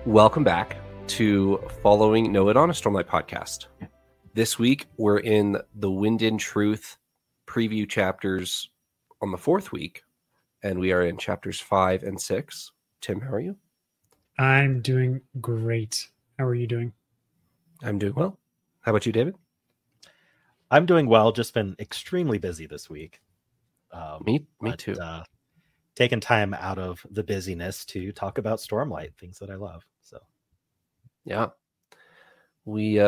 Welcome back to Following Know It on a Stormlight podcast. This week, we're in the Wind in Truth preview chapters on the fourth week, and we are in chapters 5 and 6. Tim, how are you? I'm doing great. How are you doing? I'm doing well. How about you, David? I'm doing well. Just been extremely busy this week. Me too. Taking time out of the busyness to talk about Stormlight, things that I love. So, yeah, we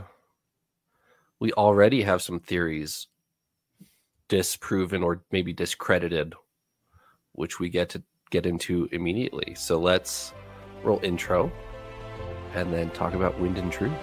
already have some theories disproven or maybe discredited, which we get into immediately. So let's roll intro and then talk about Wind and Truth.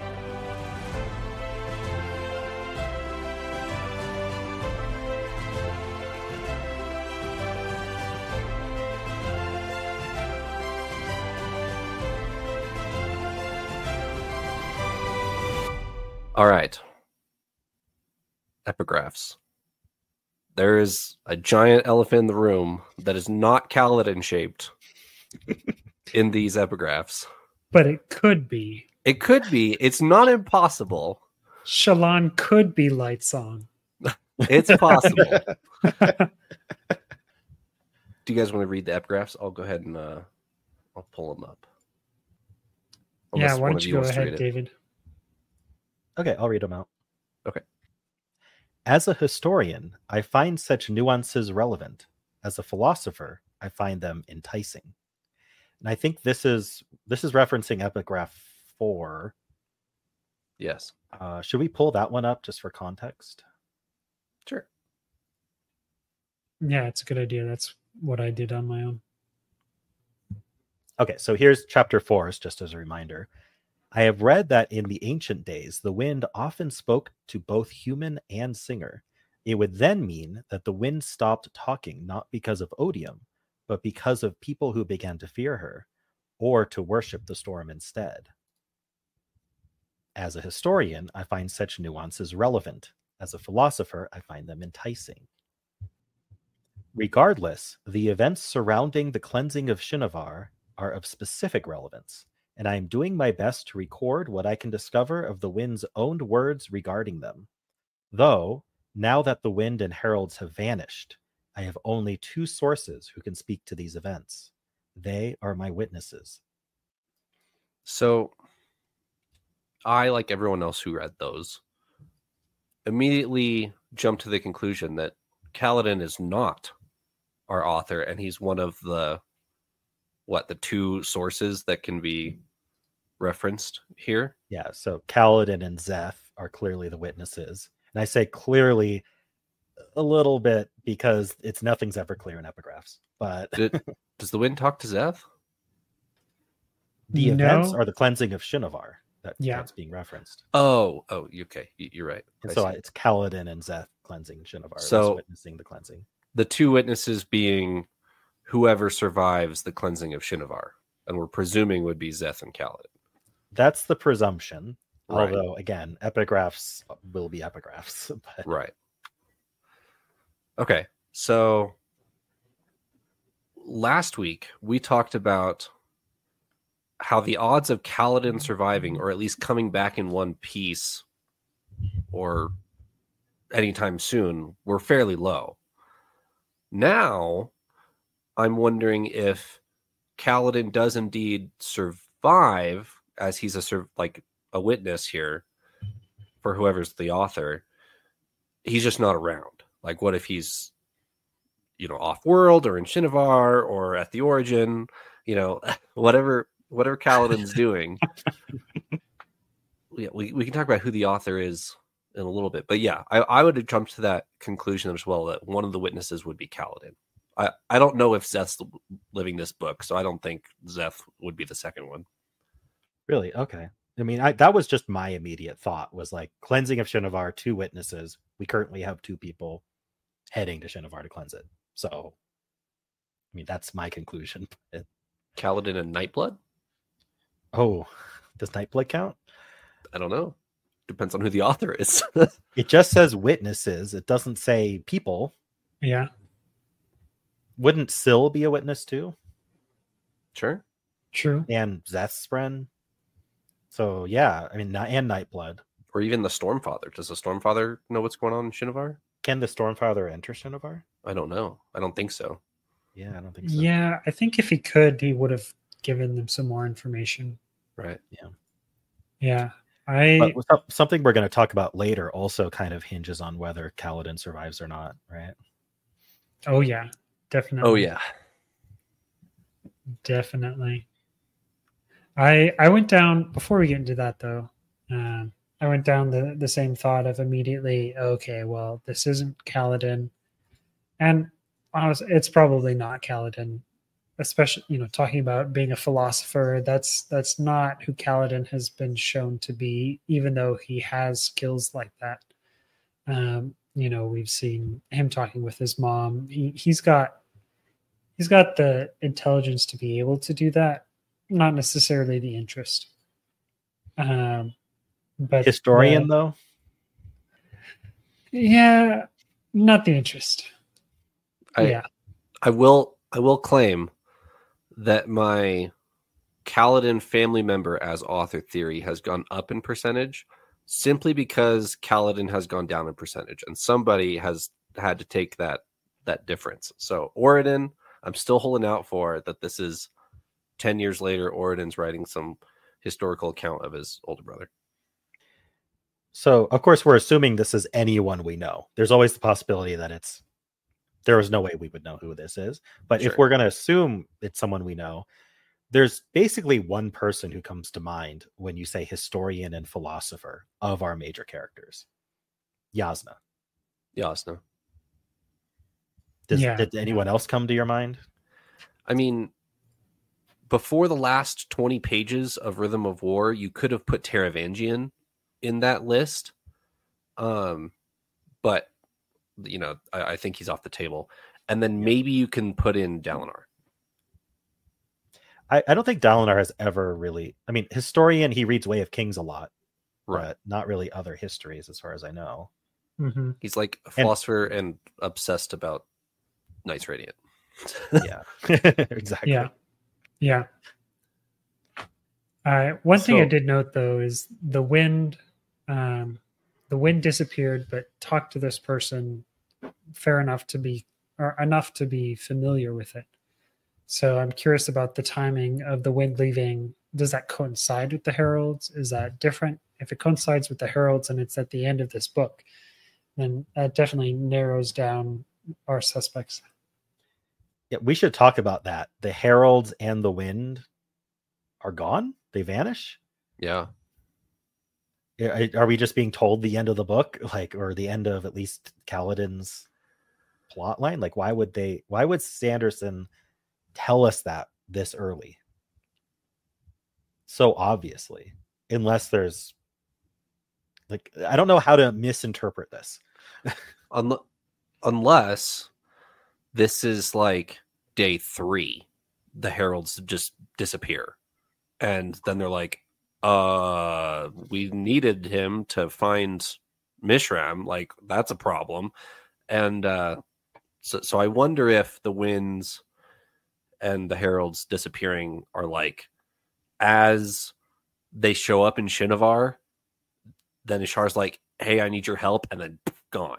All right. Epigraphs. There is a giant elephant in the room that is not Kaladin shaped in these epigraphs. But it could be. It could be. It's not impossible. Shallan could be Lightsong. It's possible. Do you guys want to read the epigraphs? I'll go ahead and I'll pull them up. Unless why don't you go ahead, David? Okay, I'll read them out. Okay. As a historian, I find such nuances relevant. As a philosopher, I find them enticing. And I think this is referencing epigraph 4. Yes. Should we pull that one up just for context? Sure. Yeah, it's a good idea. That's what I did on my own. Okay, so here's chapter 4, just as a reminder. I have read that in the ancient days, the wind often spoke to both human and singer. It would then mean that the wind stopped talking, not because of odium, but because of people who began to fear her, or to worship the storm instead. As a historian, I find such nuances relevant. As a philosopher, I find them enticing. Regardless, the events surrounding the cleansing of Shinovar are of specific relevance, and I am doing my best to record what I can discover of the wind's own words regarding them. Though, now that the wind and heralds have vanished, I have only 2 sources who can speak to these events. They are my witnesses. So, I, like everyone else who read those, immediately jumped to the conclusion that Kaladin is not our author, and he's one of the 2 sources that can be referenced here? Yeah, so Kaladin and Szeth are clearly the witnesses. And I say clearly a little bit because nothing's ever clear in epigraphs. But does the wind talk to Szeth? The events are the cleansing of Shinovar that's being referenced. Oh, okay. You're right. And so it's Kaladin and Szeth cleansing Shinovar. So witnessing the cleansing. The 2 witnesses being whoever survives the cleansing of Shinovar, and we're presuming would be Szeth and Kaladin. That's the presumption. Right. Although, again, epigraphs will be epigraphs. But... Right. Okay. So last week we talked about how the odds of Kaladin surviving, or at least coming back in one piece, or anytime soon, were fairly low. Now, I'm wondering if Kaladin does indeed survive, as he's a witness here for whoever's the author. He's just not around. Like, what if he's, off-world or in Shinovar or at the origin? Whatever Kaladin's doing. Yeah, we can talk about who the author is in a little bit. But yeah, I would have jumped to that conclusion as well, that one of the witnesses would be Kaladin. I don't know if Szeth's living this book, so I don't think Szeth would be the second one. Really? Okay. I mean, that was just my immediate thought, was like cleansing of Shinovar, 2 witnesses. We currently have 2 people heading to Shinovar to cleanse it. So, I mean, that's my conclusion. Kaladin and Nightblood? Oh, does Nightblood count? I don't know. Depends on who the author is. It just says witnesses. It doesn't say people. Yeah. Wouldn't Syl be a witness too? Sure. True. and Zethspren. So yeah, I mean, and Nightblood. Or even the Stormfather. Does the Stormfather know what's going on in Shinovar? Can the Stormfather enter Shinovar? I don't know. I don't think so. Yeah, I don't think so. Yeah, I think if he could, he would have given them some more information. Right. Yeah. But something we're going to talk about later also kind of hinges on whether Kaladin survives or not, right? Oh yeah, definitely. Oh yeah. Definitely. I went down before we get into that though. I went down the same thought of immediately. Okay, well, this isn't Kaladin, and honestly, it's probably not Kaladin. Especially, talking about being a philosopher, that's not who Kaladin has been shown to be. Even though he has skills like that, we've seen him talking with his mom. He's got the intelligence to be able to do that, not necessarily the interest. But Historian, though? Yeah, not the interest. I will claim that my Kaladin family member as author theory has gone up in percentage simply because Kaladin has gone down in percentage, and somebody has had to take that difference. So Oridon, I'm still holding out for that. This is 10 years later. Oridon's writing some historical account of his older brother. So, of course, we're assuming this is anyone we know. There's always the possibility that there is no way we would know who this is. But Sure. If we're going to assume it's someone we know, there's basically one person who comes to mind when you say historian and philosopher of our major characters. Jasnah. Did anyone else come to your mind? I mean, before the last 20 pages of Rhythm of War, you could have put Taravangian in that list. But I think he's off the table. And then maybe you can put in Dalinar. I don't think Dalinar has ever really... I mean, historian, he reads Way of Kings a lot. Right. But not really other histories, as far as I know. Mm-hmm. He's like a philosopher and obsessed about Knights Radiant. Yeah. Exactly. Yeah. One thing I did note, though, is the wind disappeared, but talked to this person enough to be familiar with it. So I'm curious about the timing of the wind leaving. Does that coincide with the Heralds? Is that different? If it coincides with the Heralds and it's at the end of this book, then that definitely narrows down our suspects. Yeah, we should talk about that. The Heralds and the wind are gone? They vanish? Yeah. Are we just being told the end of the book, or the end of at least Kaladin's plot line? Why would Sanderson tell us that this early? So obviously, unless there's I don't know how to misinterpret this. Unless this is day 3, the Heralds just disappear. And then they're like, we needed him to find Mishram. That's a problem. And so I wonder if the winds and the Heralds disappearing are as they show up in Shinovar, then Ishar's like, hey, I need your help, and then gone.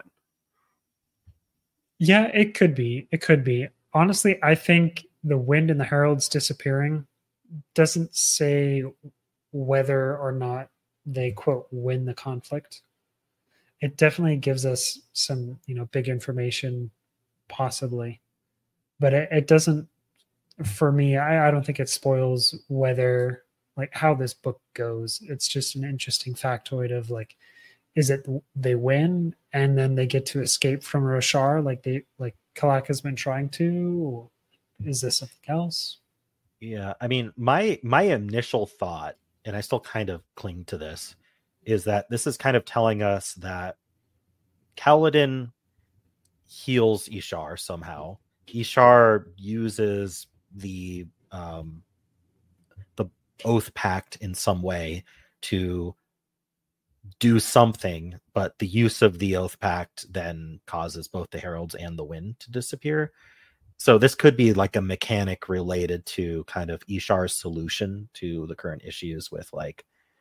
Yeah, it could be. Honestly, I think the wind and the Heralds disappearing doesn't say whether or not they, quote, win the conflict. It definitely gives us some, big information, possibly. But it doesn't, for me, I don't think it spoils whether, how this book goes. It's just an interesting factoid of, is it they win and then they get to escape from Roshar like Kalak has been trying to? Or is this something else? Yeah, I mean, my initial thought, and I still kind of cling to this, is that this is kind of telling us that Kaladin heals Ishar somehow. Ishar uses the Oath Pact in some way to do something, but the use of the Oath Pact then causes both the Heralds and the wind to disappear. So this could be like a mechanic related to kind of Ishar's solution to the current issues with like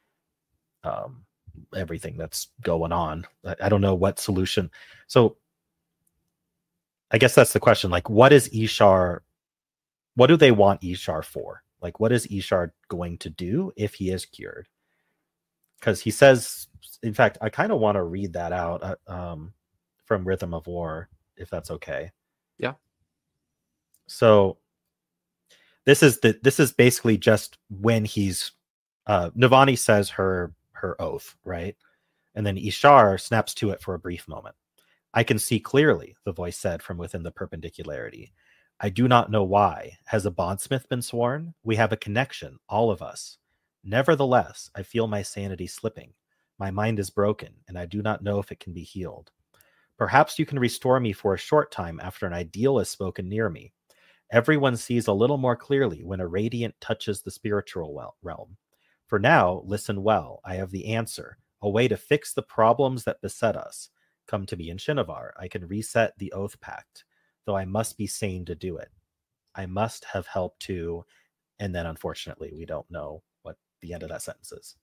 everything that's going on. I don't know what solution. So I guess that's the question. Like, what is Ishar? What do they want Ishar for? Like, what is Ishar going to do if he is cured? Because he says, in fact, I kind of want to read that out from Rhythm of War, if that's okay. Yeah. So this is basically just when he's Navani says her oath, right? And then Ishar snaps to it for a brief moment. I can see clearly, the voice said from within the perpendicularity. I do not know why. Has a bondsmith been sworn? We have a connection, all of us. Nevertheless, I feel my sanity slipping. My mind is broken, and I do not know if it can be healed. Perhaps you can restore me for a short time after an ideal has spoken near me. Everyone sees a little more clearly when a radiant touches the spiritual realm. For now, listen well. I have the answer, a way to fix the problems that beset us. Come to me in Shinovar. I can reset the Oath Pact, though I must be sane to do it. I must have help too. And then, unfortunately, we don't know what the end of that sentence is.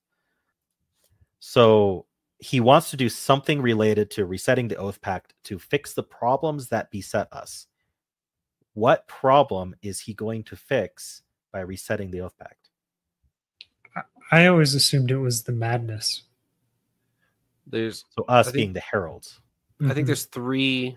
So he wants to do something related to resetting the Oath Pact to fix the problems that beset us. What problem is he going to fix by resetting the Oath Pact? I always assumed it was the madness. There's so us being the heralds. I think there's three.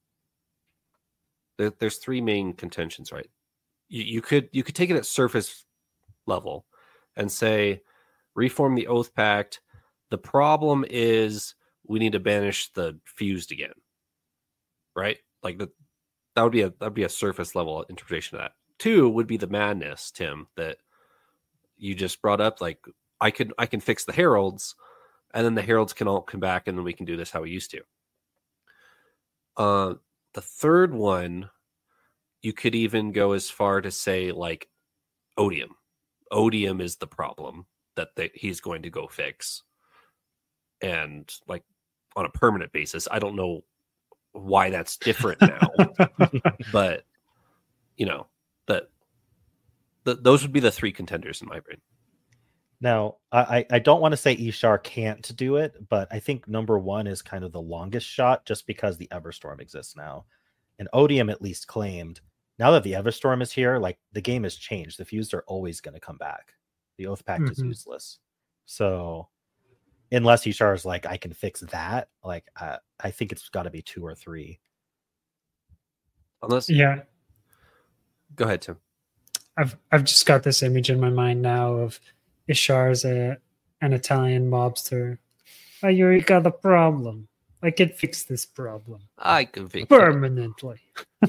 There's three main contentions, right? You could take it at surface level and say, reform the Oath Pact. The problem is we need to banish the fused again, right? Like that would be a surface level interpretation of that. Two would be the madness, Tim, that you just brought up. Like I can fix the heralds, and then the heralds can all come back, and then we can do this how we used to. The third one, you could even go as far to say like odium. Odium is the problem that he's going to go fix. And like on a permanent basis, I don't know why that's different now, but you know, those would be the three contenders in my brain. Now, I don't want to say Ishar can't do it, but I think number one is kind of the longest shot just because the Everstorm exists now. And Odium at least claimed, now that the Everstorm is here, like the game has changed. The fused are always going to come back. The Oath Pact is useless. So unless Ishar is like, I can fix that, like I think it's got to be 2 or 3. Unless, yeah. Go ahead, Tim. I've just got this image in my mind now of Ishar as an Italian mobster. You got a problem. I can fix this problem. I can fix permanently.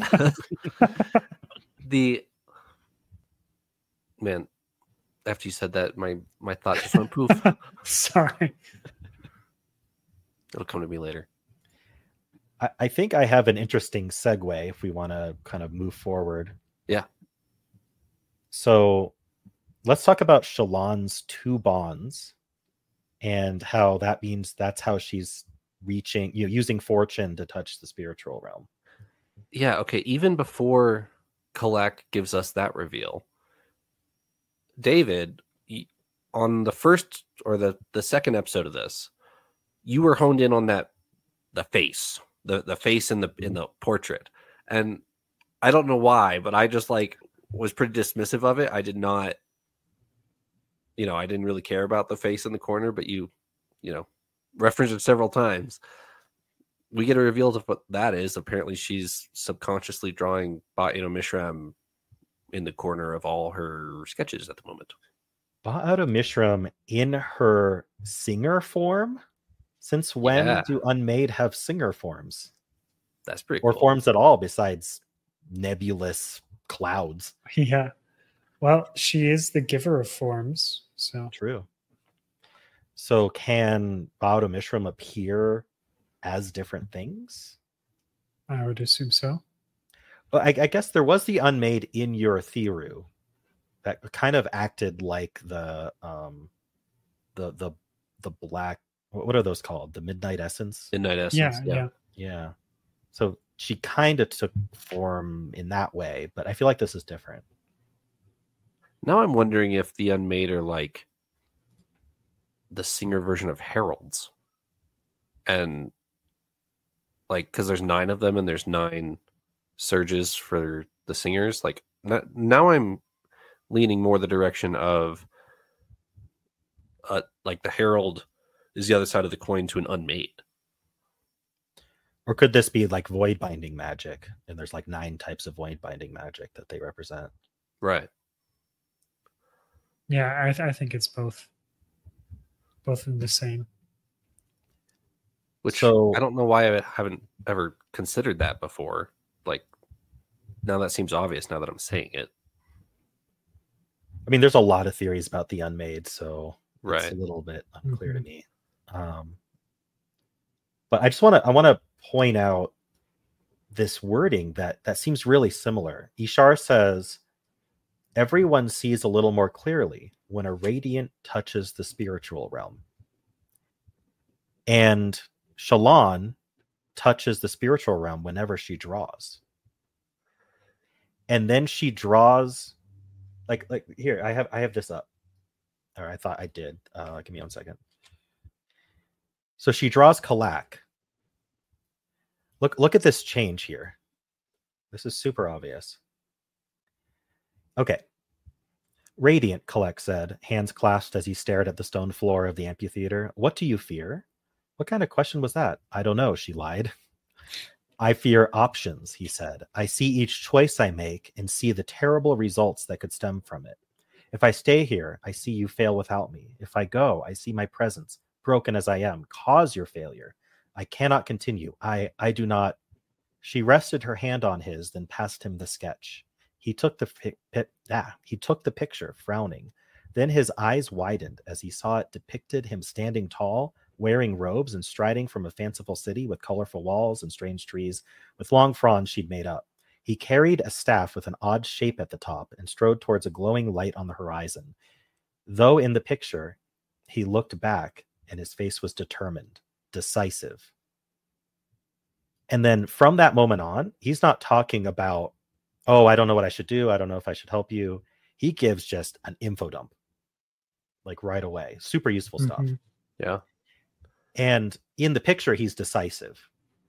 Man, after you said that, my thought just went poof. Sorry. It'll come to me later. I think I have an interesting segue if we want to kind of move forward. Yeah. So let's talk about Shallan's 2 bonds and how that means that's how she's reaching, using fortune to touch the spiritual realm. Yeah. Okay. Even before Kalak gives us that reveal, David, on the first or the second episode of this, you were honed in on the face, the face in the portrait. And I don't know why, but I just was pretty dismissive of it. I did not, I didn't really care about the face in the corner, but you referenced it several times. We get a reveal of what that is. Apparently she's subconsciously drawing Mishram in the corner of all her sketches at the moment. Ba'ada Mishram in her singer form? Since when do Unmade have singer forms? That's pretty cool. Or forms at all besides nebulous clouds. Yeah. Well, she is the giver of forms. So true. So can Ba'ada Mishram appear as different things? I would assume so. Well, I guess there was the Unmade in your Thiru that kind of acted like the black. What are those called? The Midnight Essence. Midnight Essence. Yeah. Yeah. So she kind of took form in that way, but I feel like this is different. Now I'm wondering if the Unmade are like the singer version of heralds. And like, because there's 9 of them and there's 9 surges for the singers. Like, now I'm leaning more the direction of like the herald is the other side of the coin to an Unmade. Or could this be like void binding magic? And there's like 9 types of void binding magic that they represent. Right. Yeah, I think it's both. Both in the same. Which So, I don't know why I haven't ever considered that before. Like, now that seems obvious now that I'm saying it. I mean, there's a lot of theories about the Unmade, so Right. it's a little bit unclear to me. But I want to point out this wording that seems really similar. Ishar says, everyone sees a little more clearly when a radiant touches the spiritual realm. And Shallan touches the spiritual realm whenever she draws. And then she draws like here, I have this up. Or I thought I did. Give me 1 second. So she draws Kalak. Look at this change here. This is super obvious. Okay. Radiant, Kalak said, hands clasped as he stared at the stone floor of the amphitheater. What do you fear? What kind of question was that? I don't know, she lied. I fear options, he said. I see each choice I make and see the terrible results that could stem from it. If I stay here, I see you fail without me. If I go, I see my presence, broken as I am, cause your failure. I cannot continue. I do not. She rested her hand on his, then passed him the sketch. He took the picture, frowning. Then his eyes widened as he saw it depicted him standing tall, wearing robes and striding from a fanciful city with colorful walls and strange trees with long fronds she'd made up. He carried a staff with an odd shape at the top and strode towards a glowing light on the horizon. Though in the picture, he looked back and his face was determined, decisive. And then from that moment on, he's not talking about, oh, I don't know what I should do. I don't know if I should help you. He gives just an info dump, like right away. Super useful stuff. Yeah. And in the picture, he's decisive.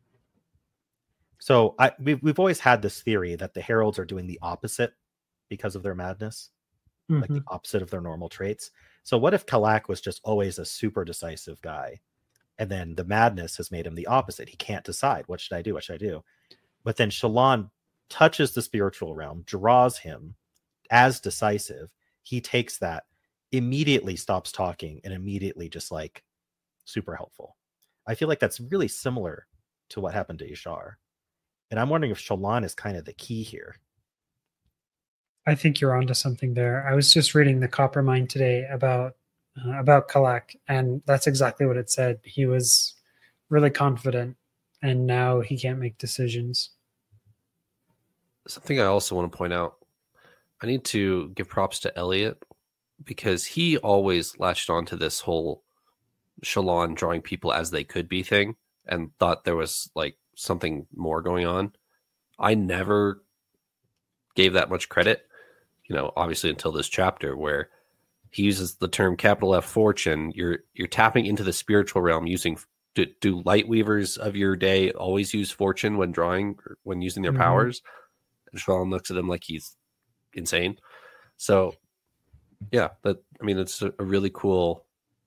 So we've always had this theory that the heralds are doing the opposite because of their madness, like the opposite of their normal traits. So what if Kalak was just always a super decisive guy? And then the madness has made him the opposite. He can't decide. What should I do? What should I do? But then Shallan touches the spiritual realm, draws him as decisive. He takes that, immediately stops talking, and immediately just like super helpful. I feel like that's really similar to what happened to Ishar. And I'm wondering if Shallan is kind of the key here. I think you're onto something there. I was just reading the Coppermind today about Kalak, and that's exactly what it said. He was really confident, and now he can't make decisions. Something I also want to point out, I need to give props to Elliot because he always latched onto this whole Shallan drawing people as they could be thing and thought there was like something more going on. I never gave that much credit, obviously until this chapter where he uses the term capital F fortune. You're tapping into the spiritual realm using. Do light weavers of your day always use fortune when drawing or when using their powers? And Shallan looks at him like he's insane. So, yeah, it's a really cool,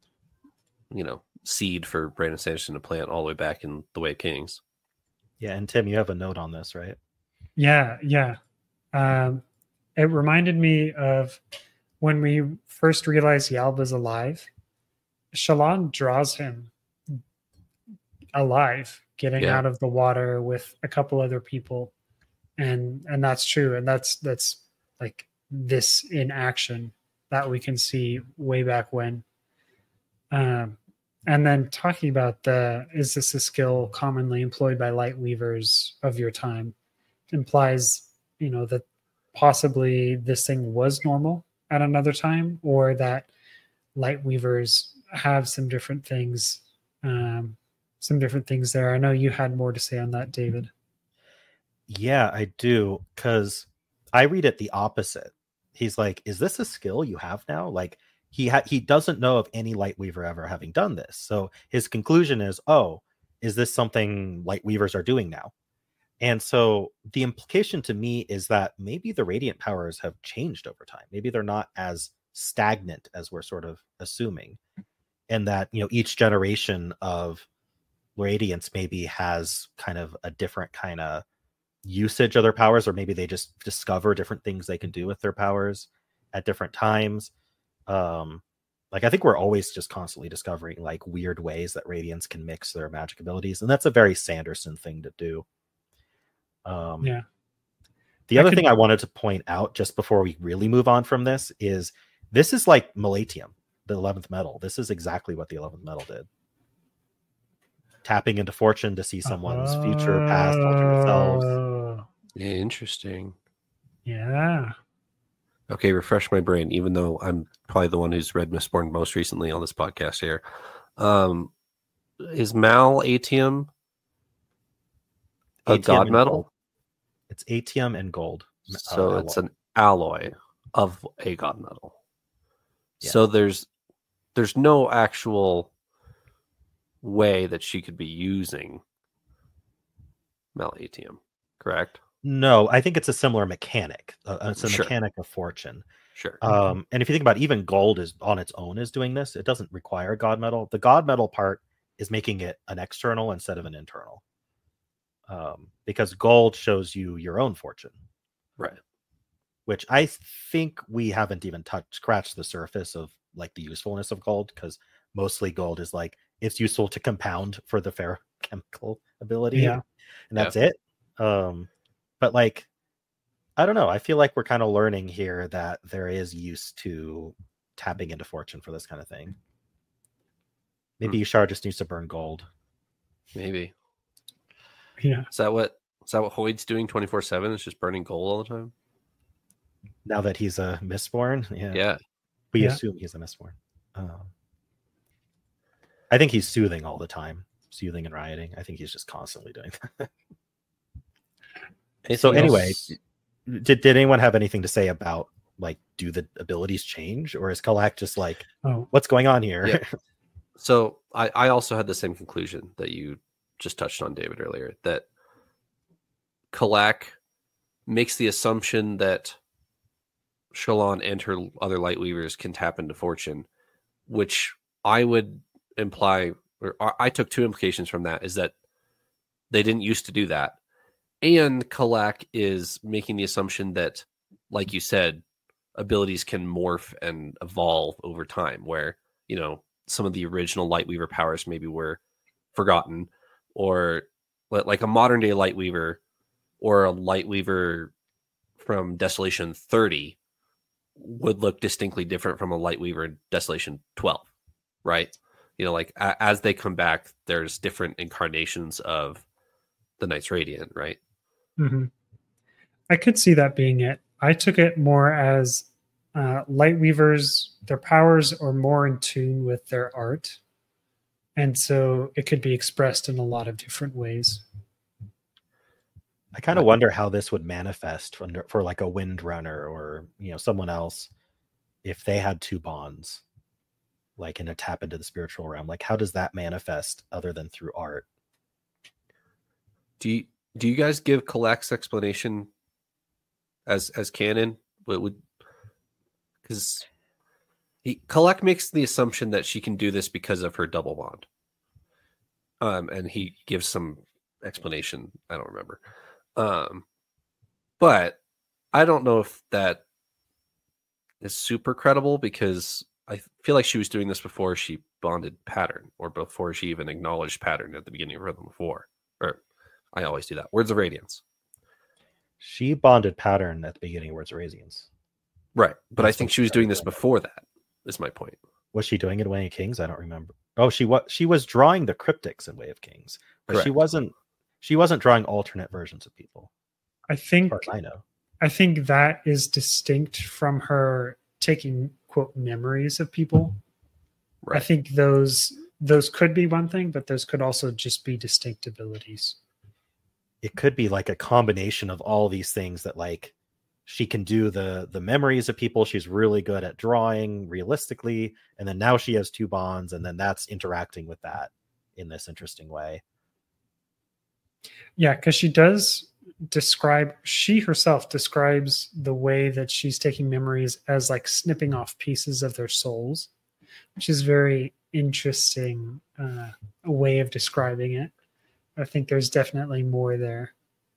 seed for Brandon Sanderson to plant all the way back in The Way of Kings. Yeah, and Tim, you have a note on this, right? Yeah. It reminded me of when we first realized Yalba's alive. Shallan draws him alive, getting out of the water with a couple other people, and that's true, and that's like this in action that we can see way back when. And then talking about is this a skill commonly employed by light weavers of your time, implies that possibly this thing was normal at another time, or that light weavers have some different things there. I know you had more to say on that, David. Yeah, I do, because I read it the opposite. He's like, is this a skill you have now? Like he doesn't know of any Lightweaver ever having done this. So his conclusion is, oh, is this something Lightweavers are doing now? And so the implication to me is that maybe the radiant powers have changed over time. Maybe they're not as stagnant as we're sort of assuming. And that, each generation of radiance maybe has kind of a different kind of usage of their powers, or maybe they just discover different things they can do with their powers at different times. Like I think we're always just constantly discovering like weird ways that radiance can mix their magic abilities, and that's a very Sanderson thing to do. Yeah. The other thing I wanted to point out just before we really move on from this is like Melatium, the 11th metal. This is exactly what the 11th metal did. Tapping into fortune to see someone's future, past, alternate selves. Yeah, interesting. Yeah. Okay, refresh my brain, even though I'm probably the one who's read Mistborn most recently on this podcast here. Is Mal Atium a god metal? Gold. It's atium and gold. So it's an alloy of a god metal. Yeah. So there's no actual way that she could be using Malatium, correct? No, I think it's a similar mechanic. It's a mechanic of fortune. Sure. And if you think about it, even gold is on its own is doing this. It doesn't require god metal. The god metal part is making it an external instead of an internal. Because gold shows you your own fortune. Right. Which I think we haven't even scratched the surface of like the usefulness of gold, because mostly gold is like it's useful to compound for the ferrochemical ability. Yeah. And that's it. But like, I don't know. I feel like we're kind of learning here that there is use to tapping into fortune for this kind of thing. Maybe Yashar just needs to burn gold. Maybe. Yeah. Is that what Hoyd's doing 24/7? Is just burning gold all the time? Now that he's a Mistborn? Yeah. We assume he's a Mistborn. I think he's soothing all the time. Soothing and rioting. I think he's just constantly doing that. So anyway, did anyone have anything to say about like, do the abilities change, or is Kalak just like, what's going on here? Yeah. So I also had the same conclusion that you just touched on, David, earlier, that Kalak makes the assumption that Shallan and her other Lightweavers can tap into fortune, which I would imply, or I took two implications from that, is that they didn't used to do that. And Kalak is making the assumption that, like you said, abilities can morph and evolve over time, where, some of the original Lightweaver powers maybe were forgotten, or like a modern day Lightweaver or a Lightweaver from Desolation 30 would look distinctly different from a Lightweaver in Desolation 12, right? Like as they come back, there's different incarnations of the Knights Radiant, right? Mm-hmm. I could see that being it. I took it more as Lightweavers, their powers are more in tune with their art. And so it could be expressed in a lot of different ways. I kind of wonder how this would manifest for like a Windrunner or, someone else, if they had two bonds, like in a tap into the spiritual realm. Like, how does that manifest other than through art? Do you guys give Kalak's explanation as canon? Because Kalak makes the assumption that she can do this because of her double bond. And he gives some explanation. I don't remember. But I don't know if that is super credible, because I feel like she was doing this before she bonded Pattern, or before she even acknowledged Pattern at the beginning of Rhythm of War. Or I always do that. Words of Radiance. She bonded Pattern at the beginning of Words of Radiance. Right. But I think she was doing this before that, is my point. Was she doing it in Way of Kings? I don't remember. Oh, she was drawing the cryptics in Way of Kings. But she wasn't drawing alternate versions of people. I think, as far as I know. I think that is distinct from her taking, quote, memories of people. Right. I think those could be one thing, but those could also just be distinct abilities. it could be like a combination of all these things that like she can do the memories of people. She's really good at drawing realistically. And then now she has two bonds, and then that's interacting with that in this interesting way. Yeah, because she herself describes the way that she's taking memories as like snipping off pieces of their souls, which is very interesting way of describing it. I think there's definitely more there.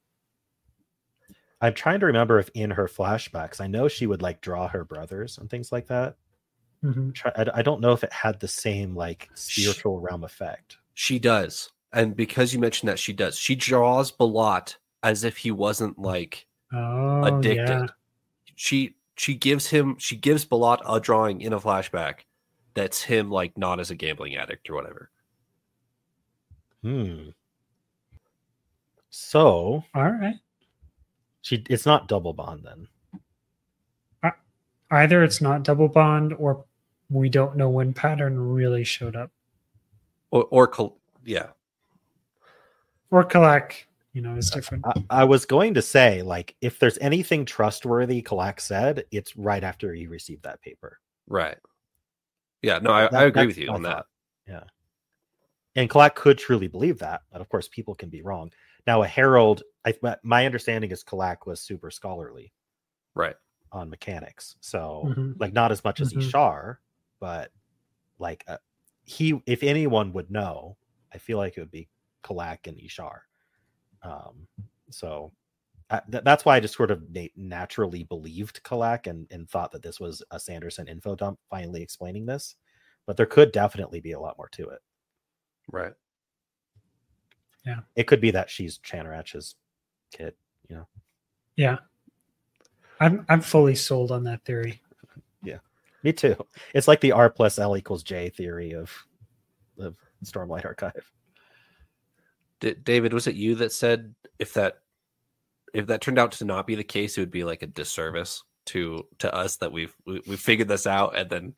I'm trying to remember if in her flashbacks, I know she would like draw her brothers and things like that. Mm-hmm. I don't know if it had the same like spiritual realm effect. She does. And because you mentioned that, she does. She draws Balat as if he wasn't like addicted. Yeah. She gives Balat a drawing in a flashback that's him like not as a gambling addict or whatever. All So right. It's not double bond then. Either it's not double bond, or we don't know when Pattern really showed up. Yeah. Or Kalak, is different. I was going to say, like, if there's anything trustworthy Kalak said, it's right after he received that paper. Right. Yeah, no, I agree with you on that. Yeah. And Kalak could truly believe that, but of course people can be wrong. Now, a herald, my understanding is Kalak was super scholarly, right, on mechanics. So, like, not as much as Ishar, but like, if anyone would know, I feel like it would be Kalak and Ishar. So that's why I just sort of naturally believed Kalak and thought that this was a Sanderson info dump finally explaining this. But there could definitely be a lot more to it. Right. Yeah. It could be that she's Chanarach's kid, Yeah. I'm fully sold on that theory. Yeah. Me too. It's like the R plus L equals J theory of Stormlight Archive. David, was it you that said if that turned out to not be the case, it would be like a disservice to us that we've figured this out, and then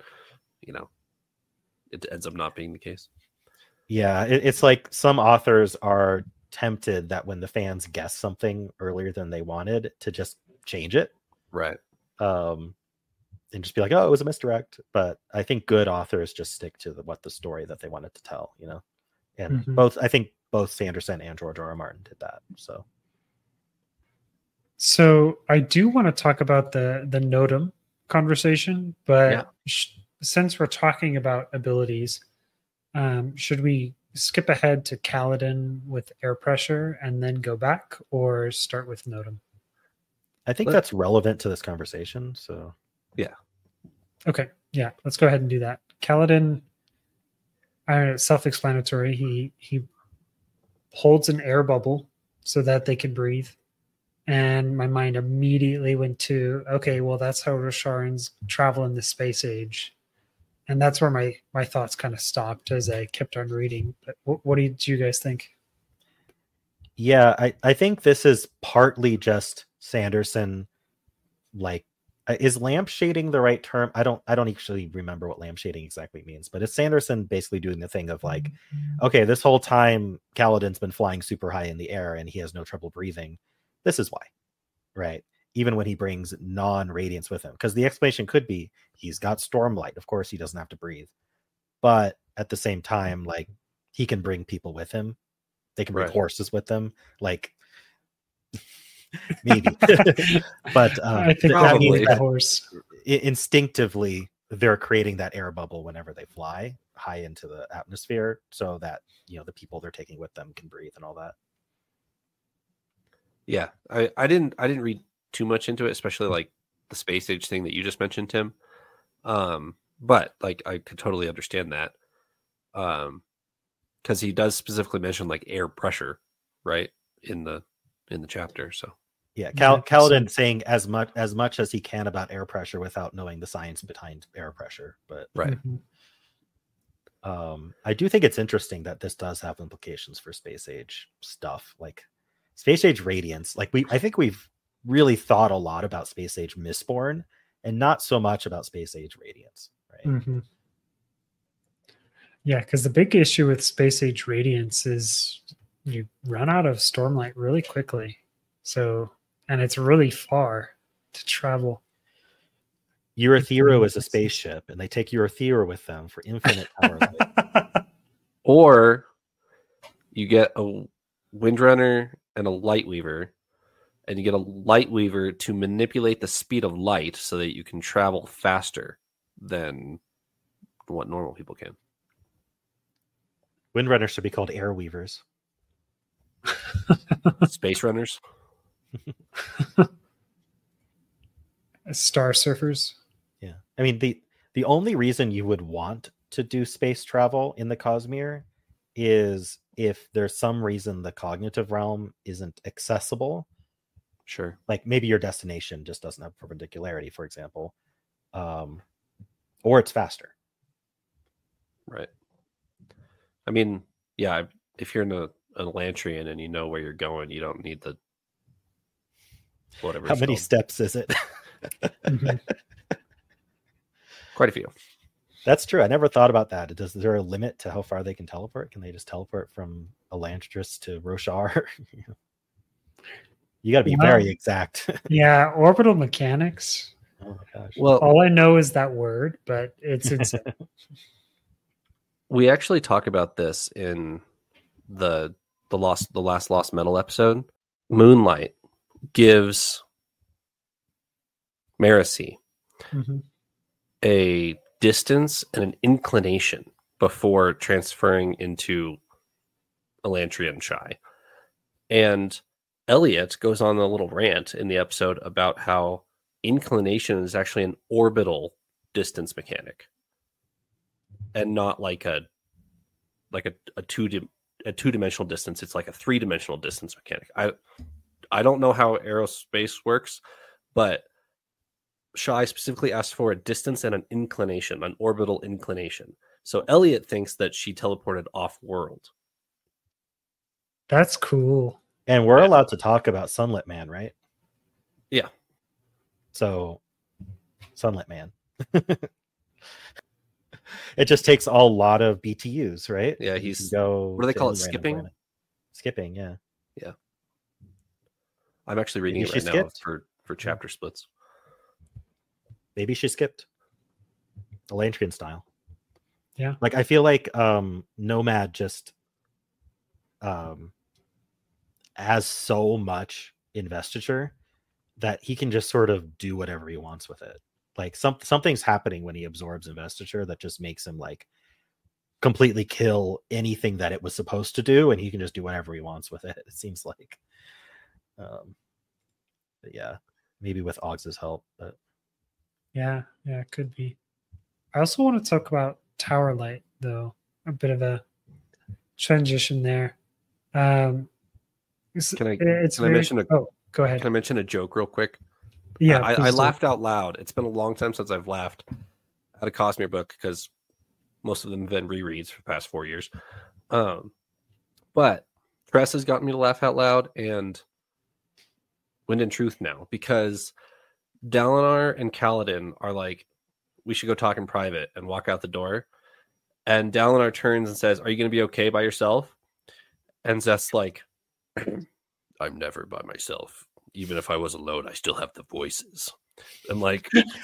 it ends up not being the case? Yeah, it's like some authors are tempted that when the fans guess something earlier than they wanted to just change it, right? And just be like, oh, it was a misdirect. But I think good authors just stick to what the story that they wanted to tell, And I think both Sanderson and George R. R. Martin did that. So I do want to talk about the Notum conversation, but since we're talking about abilities, should we skip ahead to Kaladin with air pressure and then go back, or start with Notum? I think that's relevant to this conversation. So yeah. Okay. Yeah. Let's go ahead and do that. Kaladin, self-explanatory. He holds an air bubble so that they can breathe. And my mind immediately went to, okay, well, that's how Rosharans travel in the space age. And that's where my thoughts kind of stopped as I kept on reading. But what did you guys think? Yeah, I think this is partly just Sanderson, like, is lampshading the right term? I don't actually remember what lampshading exactly means, but it's Sanderson basically doing the thing of like, okay, this whole time Kaladin's been flying super high in the air and he has no trouble breathing. This is why, right? Even when he brings non-radiance with him, because the explanation could be he's got Stormlight. Of course, he doesn't have to breathe, but at the same time, like, he can bring people with him. They can bring horses with them, like. Maybe, but I think that means the horse. Instinctively, they're creating that air bubble whenever they fly high into the atmosphere, so that the people they're taking with them can breathe and all that. Yeah, I didn't read too much into it, especially like the space age thing that you just mentioned, Tim. But like I could totally understand that, because he does specifically mention like air pressure, right, in the chapter. So yeah, Kaladin saying as much as he can about air pressure without knowing the science behind air pressure. But right. I do think it's interesting that this does have implications for space age stuff, like space age radiance. Like I think we've really thought a lot about space age Mistborn and not so much about space age radiance, right? Yeah, because the big issue with space age radiance is you run out of Stormlight really quickly. So, and it's really far to travel. Eurythero is a spaceship, and they take Eurythero with them for infinite power light. Or you get a Windrunner and a Lightweaver, and you get a Lightweaver to manipulate the speed of light so that you can travel faster than what normal people can. Windrunners should be called Air Weavers. Space Runners. Star Surfers. Yeah. I mean, the only reason you would want to do space travel in the Cosmere is if there's some reason the cognitive realm isn't accessible. Sure. Like maybe your destination just doesn't have perpendicularity, for example. Or it's faster. Right. I mean, yeah, if you're in an Elantrian and you know where you're going, you don't need the whatever. How many steps is it? Mhm. Quite a few. That's true. I never thought about that. Is there a limit to how far they can teleport? Can they just teleport from Elantris to Roshar? You got to be very exact. Yeah, orbital mechanics. Oh my gosh. Well, All I know is that word, but it's we actually talk about this in the last Lost Metal episode. Moonlight gives Marasi Mhm. a distance and an inclination before transferring into Elantrian Shy. And Elliot goes on a little rant in the episode about how inclination is actually an orbital distance mechanic and not like a two-dimensional distance. It's like a three-dimensional distance mechanic. I don't know how aerospace works, but Shy specifically asked for a distance and an inclination, an orbital inclination. So Elliot thinks that she teleported off-world. That's cool. And we're allowed to talk about Sunlit Man, right? Yeah. So, Sunlit Man. It just takes a lot of BTUs, right? Yeah, he's what do they call it? Skipping? Skipping, yeah. Yeah. I'm actually reading it right now for chapter splits. Maybe she skipped. Elantrian style. Yeah. Like I feel like Nomad just has so much investiture that he can just sort of do whatever he wants with it. Like something's happening when he absorbs investiture that just makes him like completely kill anything that it was supposed to do, and he can just do whatever he wants with it. It seems like, but yeah, maybe with Og's help. But Yeah, it could be. I also want to talk about Tower Light, though. A bit of a transition there. Can I mention go ahead. Can I mention a joke real quick? Yeah, I laughed out loud. It's been a long time since I've laughed at a Cosmere book because most of them have been rereads for the past 4 years. But Tress has gotten me to laugh out loud, and Wind and Truth now, because Dalinar and Kaladin are like, we should go talk in private, and walk out the door. And Dalinar turns and says, "Are you going to be okay by yourself?" And Zeth's like, "I'm never by myself. Even if I was alone, I still have the voices." And like,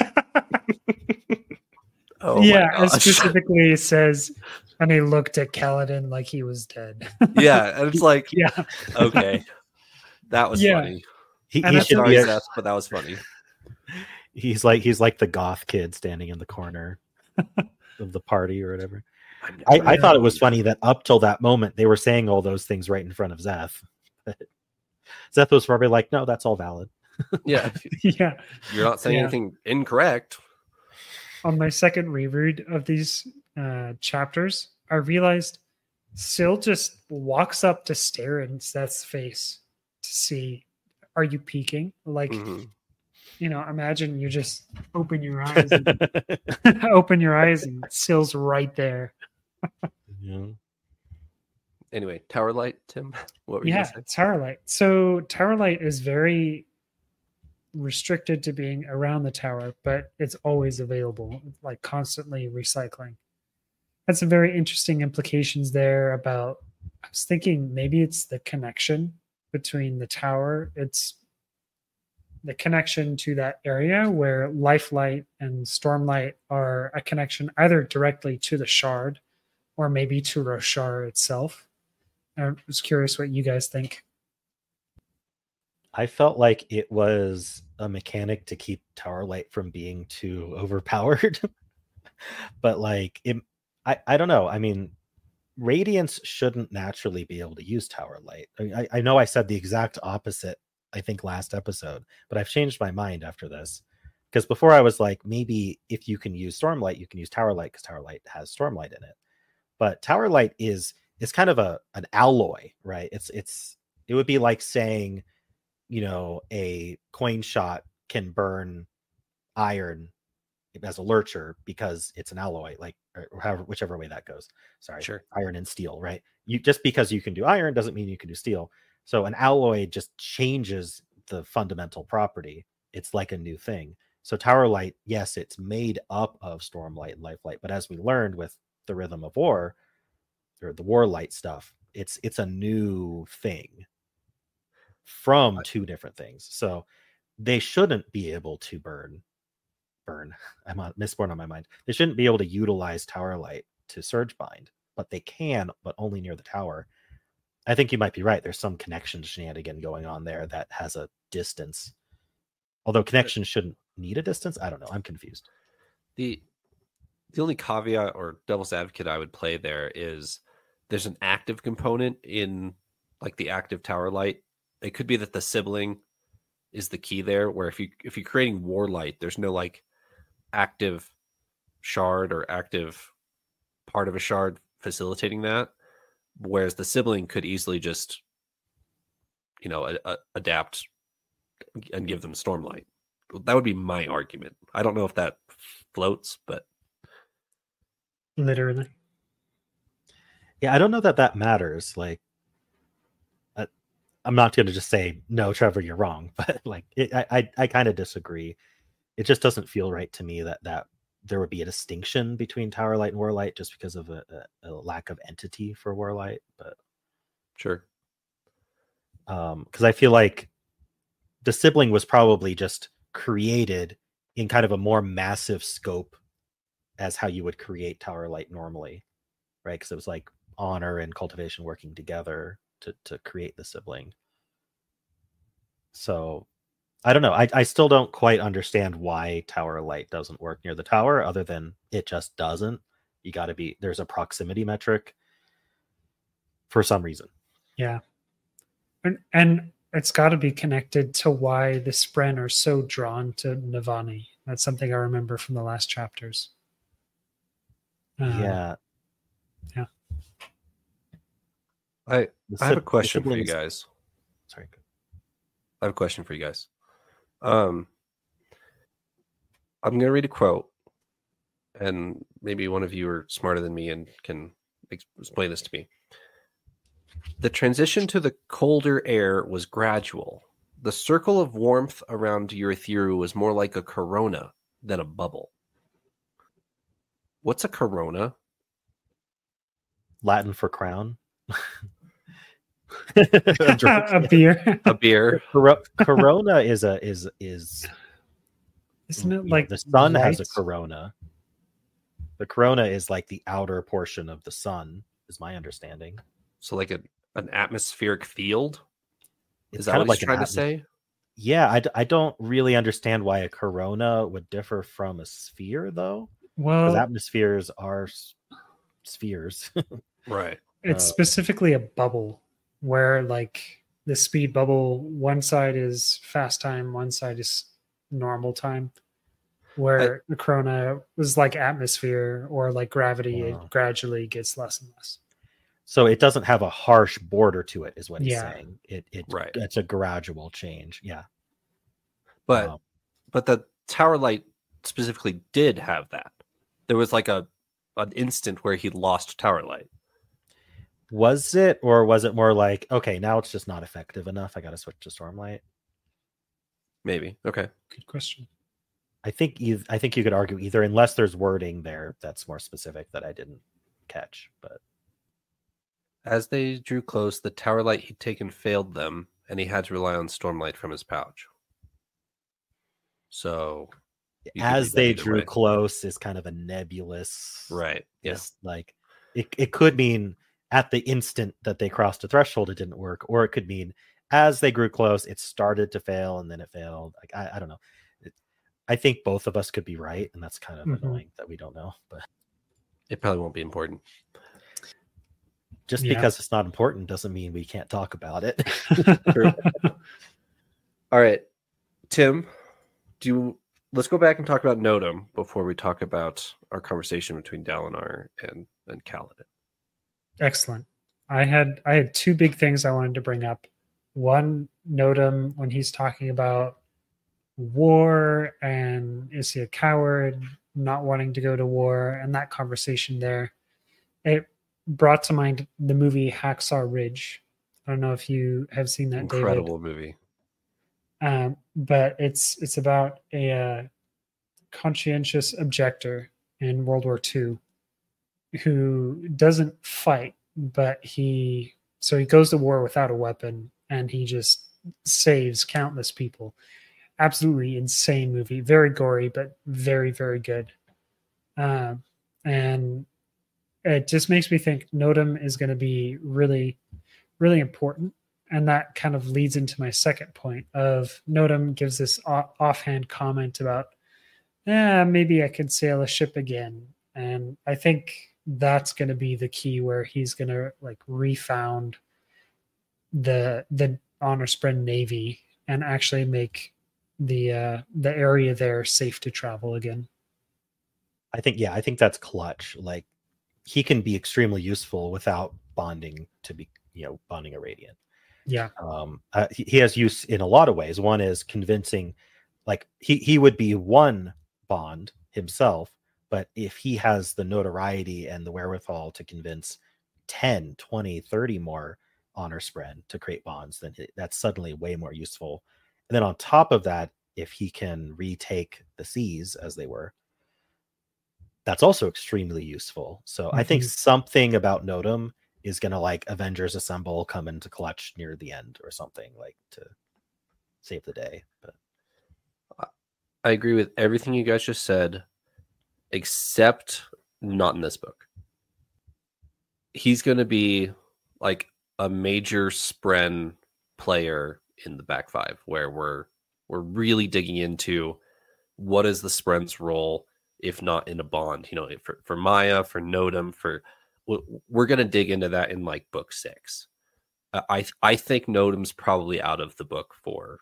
oh yeah, it specifically says, and he looked at Kaladin like he was dead. Yeah, and it's like, yeah, okay, that was funny. He should be Zeth, but that was funny. He's like the goth kid standing in the corner of the party or whatever. I thought it was funny that up till that moment they were saying all those things right in front of Zeth. But Zeth was probably like, "No, that's all valid." Yeah, yeah. You're not saying anything incorrect. On my second reread of these chapters, I realized Syl just walks up to stare in Seth's face to see, are you peeking? Like, imagine you just open your eyes, and Syl's right there. Yeah. Anyway, Tower Light, Tim. What were you saying? Tower Light. So Tower Light is very restricted to being around the tower, but it's always available, like constantly recycling. Had some very interesting implications there about I was thinking maybe it's the connection between the tower. It's the connection to that area where Lifelight and Stormlight are a connection either directly to the shard or maybe to Roshar itself. I was curious what you guys think. I felt like it was a mechanic to keep Tower Light from being too overpowered. But like I don't know. I mean, Radiance shouldn't naturally be able to use Tower Light. I know I said the exact opposite, I think, last episode, but I've changed my mind after this. Because before I was like, maybe if you can use Stormlight, you can use Tower Light because Tower Light has Stormlight in it. But Tower Light is kind of an alloy, right? It would be like saying, you know, a coin shot can burn iron as a lurcher because it's an alloy, like, or however, whichever way that goes. Sorry, Sure. Iron and steel, right? You just because you can do iron doesn't mean you can do steel. So an alloy just changes the fundamental property. It's like a new thing. So Tower Light, yes, it's made up of Stormlight and Lifelight, but as we learned with the Rhythm of War or the Warlight stuff, it's a new thing from two different things. So they shouldn't be able to burn. I'm on Mistborn on my mind. They shouldn't be able to utilize Tower Light to Surge Bind, but they can, but only near the tower. I think you might be right. There's some connection shenanigan going on there that has a distance. Although connection shouldn't need a distance. I don't know. I'm confused. The only caveat or devil's advocate I would play there is there's an active component in like the active Tower Light. It could be that the sibling is the key there, where if you're creating Warlight, there's no like active shard or active part of a shard facilitating that, whereas the sibling could easily just, you know, adapt and give them Stormlight. That would be my argument. I don't know if that floats, but Literally. Yeah, I don't know that matters. Like, I'm not going to just say, no, Trevor, you're wrong. But like, I kind of disagree. It just doesn't feel right to me that there would be a distinction between Tower Light and Warlight just because of a lack of entity for Warlight. But sure. Because I feel like the sibling was probably just created in kind of a more massive scope as how you would create Tower Light normally, right? Because it was like honor and cultivation working together to create the sibling. So I don't know. I still don't quite understand why Tower Light doesn't work near the tower, other than it just doesn't. There's a proximity metric for some reason. Yeah. And it's got to be connected to why the Spren are so drawn to Navani. That's something I remember from the last chapters. Yeah. I have a question for you guys. Sorry. I have a question for you guys. I'm going to read a quote, and maybe one of you are smarter than me and can explain this to me. The transition to the colder air was gradual. The circle of warmth around Urithiru was more like a corona than a bubble. What's a corona? Latin for crown. A beer. A beer. Corona is Isn't it like the sun light? has a corona. The corona is like the outer portion of the sun, is my understanding. So like an atmospheric field? It's Is that kind what of he's like trying to say? Yeah, I don't really understand why a corona would differ from a sphere, though. Because Well, atmospheres are spheres. Right. it's specifically a bubble where like the speed bubble, one side is fast time, one side is normal time. Where the corona was like atmosphere or like gravity, Wow. it gradually gets less and less. So it doesn't have a harsh border to it, is what he's Yeah. saying. Right. It's a gradual change. Yeah. But the Tower Light specifically did have that. There was like an instant where he lost Tower Light. Was it, or was it more like, okay, now it's just not effective enough, I got to switch to Stormlight? Maybe. Okay. Good question. I think you could argue either, unless there's wording there that's more specific that I didn't catch. But As they drew close, the tower light he'd taken failed them, and he had to rely on stormlight from his pouch. So, you could As read that they either drew way. close is kind of a nebulous. Right. Yeah. Just like it could mean at the instant that they crossed a threshold, it didn't work, or it could mean as they grew close, it started to fail and then it failed. Like I don't know. I think both of us could be right, and that's kind of annoying that we don't know. But It probably won't be important. just Yeah. because it's not important doesn't mean we can't talk about it. True. All right, Tim, let's go back and talk about Nodum before we talk about our conversation between Dalinar and Kaladin. Excellent. I had two big things I wanted to bring up. One, Nodum, when he's talking about war and is he a coward, not wanting to go to war, and that conversation there, it brought to mind the movie Hacksaw Ridge. I don't know if you have seen that, Incredible movie. David. But it's about a conscientious objector in World War II who doesn't fight, but he goes to war without a weapon, and he just saves countless people. Absolutely insane movie, very gory, but very, very good. And it just makes me think Nodum is going to be really, really important. And that kind of leads into my second point of Nodum gives this offhand comment about, maybe I could sail a ship again. And I think that's going to be the key where he's going to like refound the Honor Spren Navy and actually make the area there safe to travel again. I think that's clutch. Like he can be extremely useful without bonding to be, bonding a Radiant. Yeah. He has use in a lot of ways. One is convincing, like he would be one bond himself, but if he has the notoriety and the wherewithal to convince 10, 20, 30 more Honor Spren to create bonds, then that's suddenly way more useful. And then on top of that, if he can retake the seas as they were, that's also extremely useful. So I think something about Nodum is going to like Avengers Assemble come into clutch near the end or something, like to save the day. But I agree with everything you guys just said, except not in this book. He's going to be like a major Spren player in the back five, where we're really digging into what is the Spren's role, if not in a bond, for Maya, for Nodum, we're going to dig into that in like book 6. I think Nodum's probably out of the book for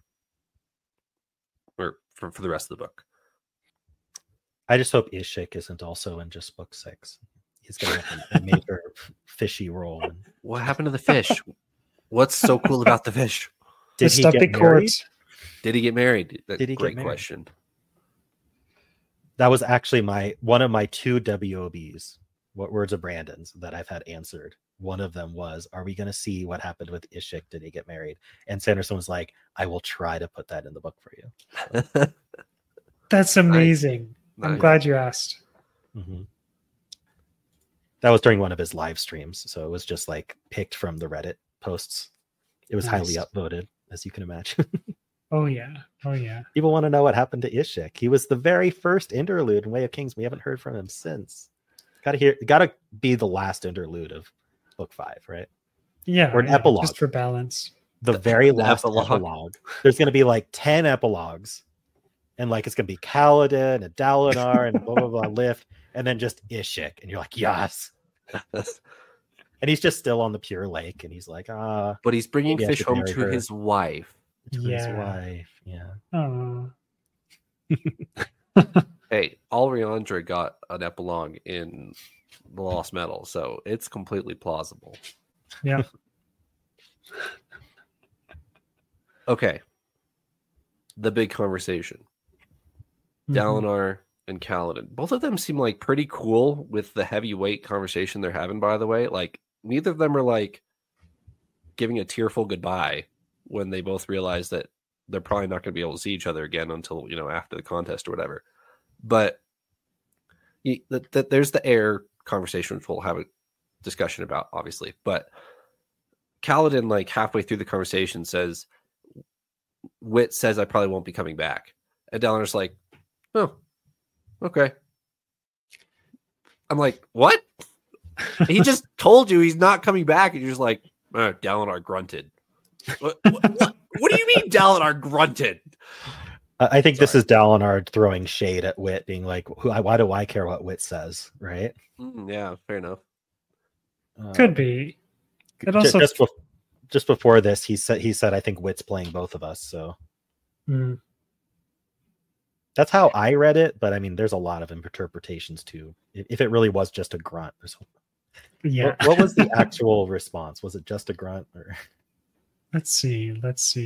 the rest of the book. I just hope Ishik isn't also in just book 6. He's going to have a major fishy role. What happened to the fish? What's so cool about the fish? Did he get married? Did he get married? Did he Great get married? question. That was actually one of my 2 WOBs. What words of Brandon's that I've had answered. One of them was, are we going to see what happened with Ishik? Did he get married? And Sanderson was like, I will try to put that in the book for you. So. That's amazing. Nice. I'm glad you asked. Mm-hmm. That was during one of his live streams. So it was just like picked from the Reddit posts. It was highly upvoted, as you can imagine. Oh yeah. People want to know what happened to Ishik. He was the very first interlude in Way of Kings. We haven't heard from him since. Gotta be the last interlude of book 5, right? Yeah. Or an epilogue. Just for balance. The very the last epilogue. There's going to be like 10 epilogues. And like it's going to be Kaladin and Dalinar and blah, blah, blah, Lift. And then just Ishik. And you're like, yes. And he's just still on the Pure Lake. And he's like, But he's bringing fish home to his wife. His wife. Yeah. Oh. Hey, Alriandra got an epilogue in The Lost Metal, so it's completely plausible. Yeah. Okay. The big conversation. Dalinar and Kaladin. Both of them seem like pretty cool with the heavyweight conversation they're having, by the way. Like, neither of them are like giving a tearful goodbye when they both realize that they're probably not going to be able to see each other again until, after the contest or whatever. But there's the air conversation, which we'll have a discussion about, obviously. But Kaladin, like halfway through the conversation, says, Wit says I probably won't be coming back. And Dalinar's like, oh, okay. I'm like, what? He just told you he's not coming back, and you're just like, Dalinar grunted. What do you mean Dalinar grunted? I think this is Dalinar throwing shade at Wit, being like, why do I care what Wit says, right? Yeah, fair enough. Could be. It also just before this, he said I think Wit's playing both of us, so that's how I read it. But I mean, there's a lot of interpretations too. If it really was just a grunt, yeah. What was the actual response? Was it just a grunt? Or Let's see.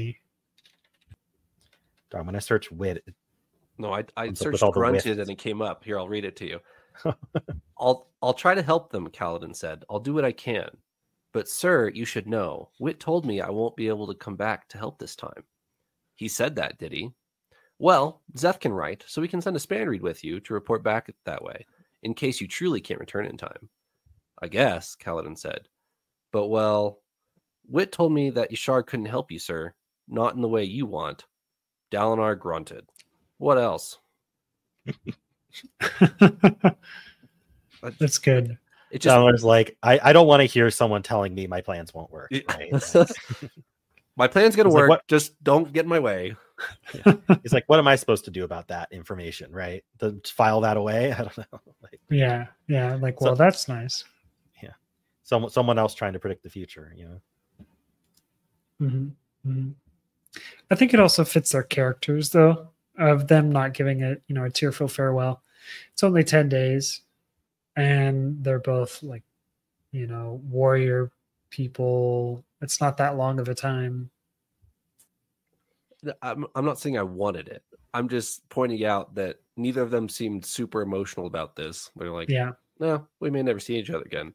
darn, when I search Wit, no, I searched grunted and it came up. Here, I'll read it to you. I'll try to help them, Kaladin said. I'll do what I can. But, sir, you should know, Wit told me I won't be able to come back to help this time. He said that, did he? Well, Zeph can write, so we can send a span read with you to report back that way, in case you truly can't return in time. I guess, Kaladin said. But, well, Wit told me that Ishar couldn't help you, sir. Not in the way you want. Dalinar grunted. What else? That's good. It just Dalinar's like, I don't want to hear someone telling me my plans won't work. Right? My plan's gonna work. Like, just don't get in my way. Yeah. He's like, what am I supposed to do about that information? Right? File that away? I don't know. Like, yeah. Like, well, that's nice. Yeah. Someone else trying to predict the future. You know. I think it also fits their characters, though, of them not giving it, a tearful farewell. It's only 10 days. And they're both like, warrior people. It's not that long of a time. I'm not saying I wanted it. I'm just pointing out that neither of them seemed super emotional about this. They're like, yeah, no, we may never see each other again.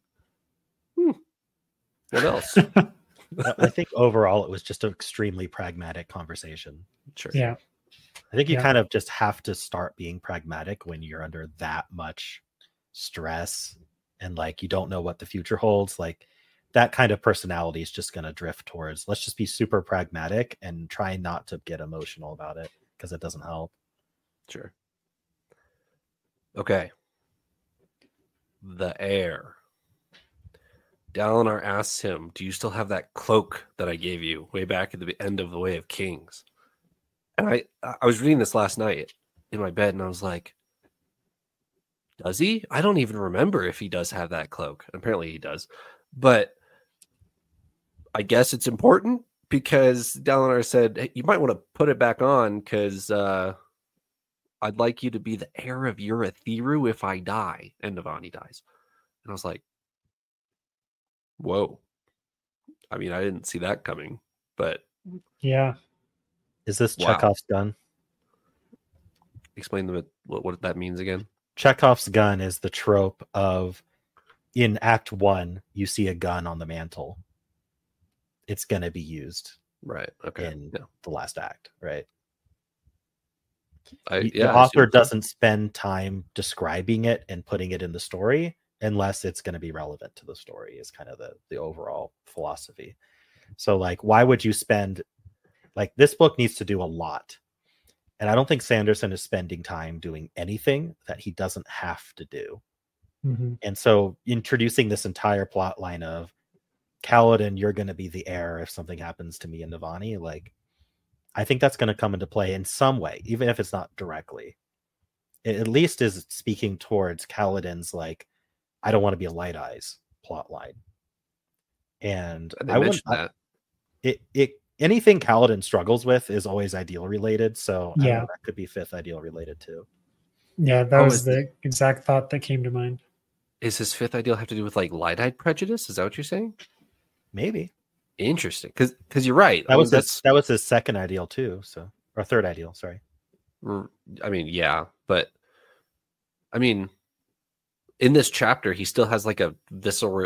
What else? I think overall it was just an extremely pragmatic conversation. Sure. Yeah. I think you kind of just have to start being pragmatic when you're under that much stress and like you don't know what the future holds. Like that kind of personality is just going to drift towards, let's just be super pragmatic and try not to get emotional about it because it doesn't help. Sure. Okay. The heir. Dalinar asks him, do you still have that cloak that I gave you way back at the end of The Way of Kings? And I was reading this last night in my bed and I was like, does he? I don't even remember if he does have that cloak. Apparently he does. But I guess it's important because Dalinar said, hey, you might want to put it back on because I'd like you to be the heir of Urithiru if I die. And Navani dies. And I was like, whoa. I mean, I didn't see that coming, but yeah. Is this Chekhov's gun? Explain what that means again. Chekhov's gun is the trope of in Act 1, you see a gun on the mantle. It's going to be used. Right. Okay. In the last act, right? The author doesn't spend time describing it and putting it in the story unless it's going to be relevant to the story is kind of the overall philosophy. So like, why would you spend, like this book needs to do a lot. And I don't think Sanderson is spending time doing anything that he doesn't have to do. Mm-hmm. And so introducing this entire plot line of Kaladin, you're going to be the heir if something happens to me and Navani. Like, I think that's going to come into play in some way, even if it's not directly. It at least is speaking towards Kaladin's, like, I don't want to be a Light Eyes plot line. And I mentioned that. Anything Kaladin struggles with is always ideal related. So yeah, that could be fifth ideal related too. Yeah, that was the exact thought that came to mind. Is his fifth ideal have to do with like light-eyed prejudice? Is that what you're saying? Maybe. Interesting, because you're right. That was his second ideal too. So, or third ideal. Sorry. I mean, yeah, but I mean, in this chapter, he still has like a visceral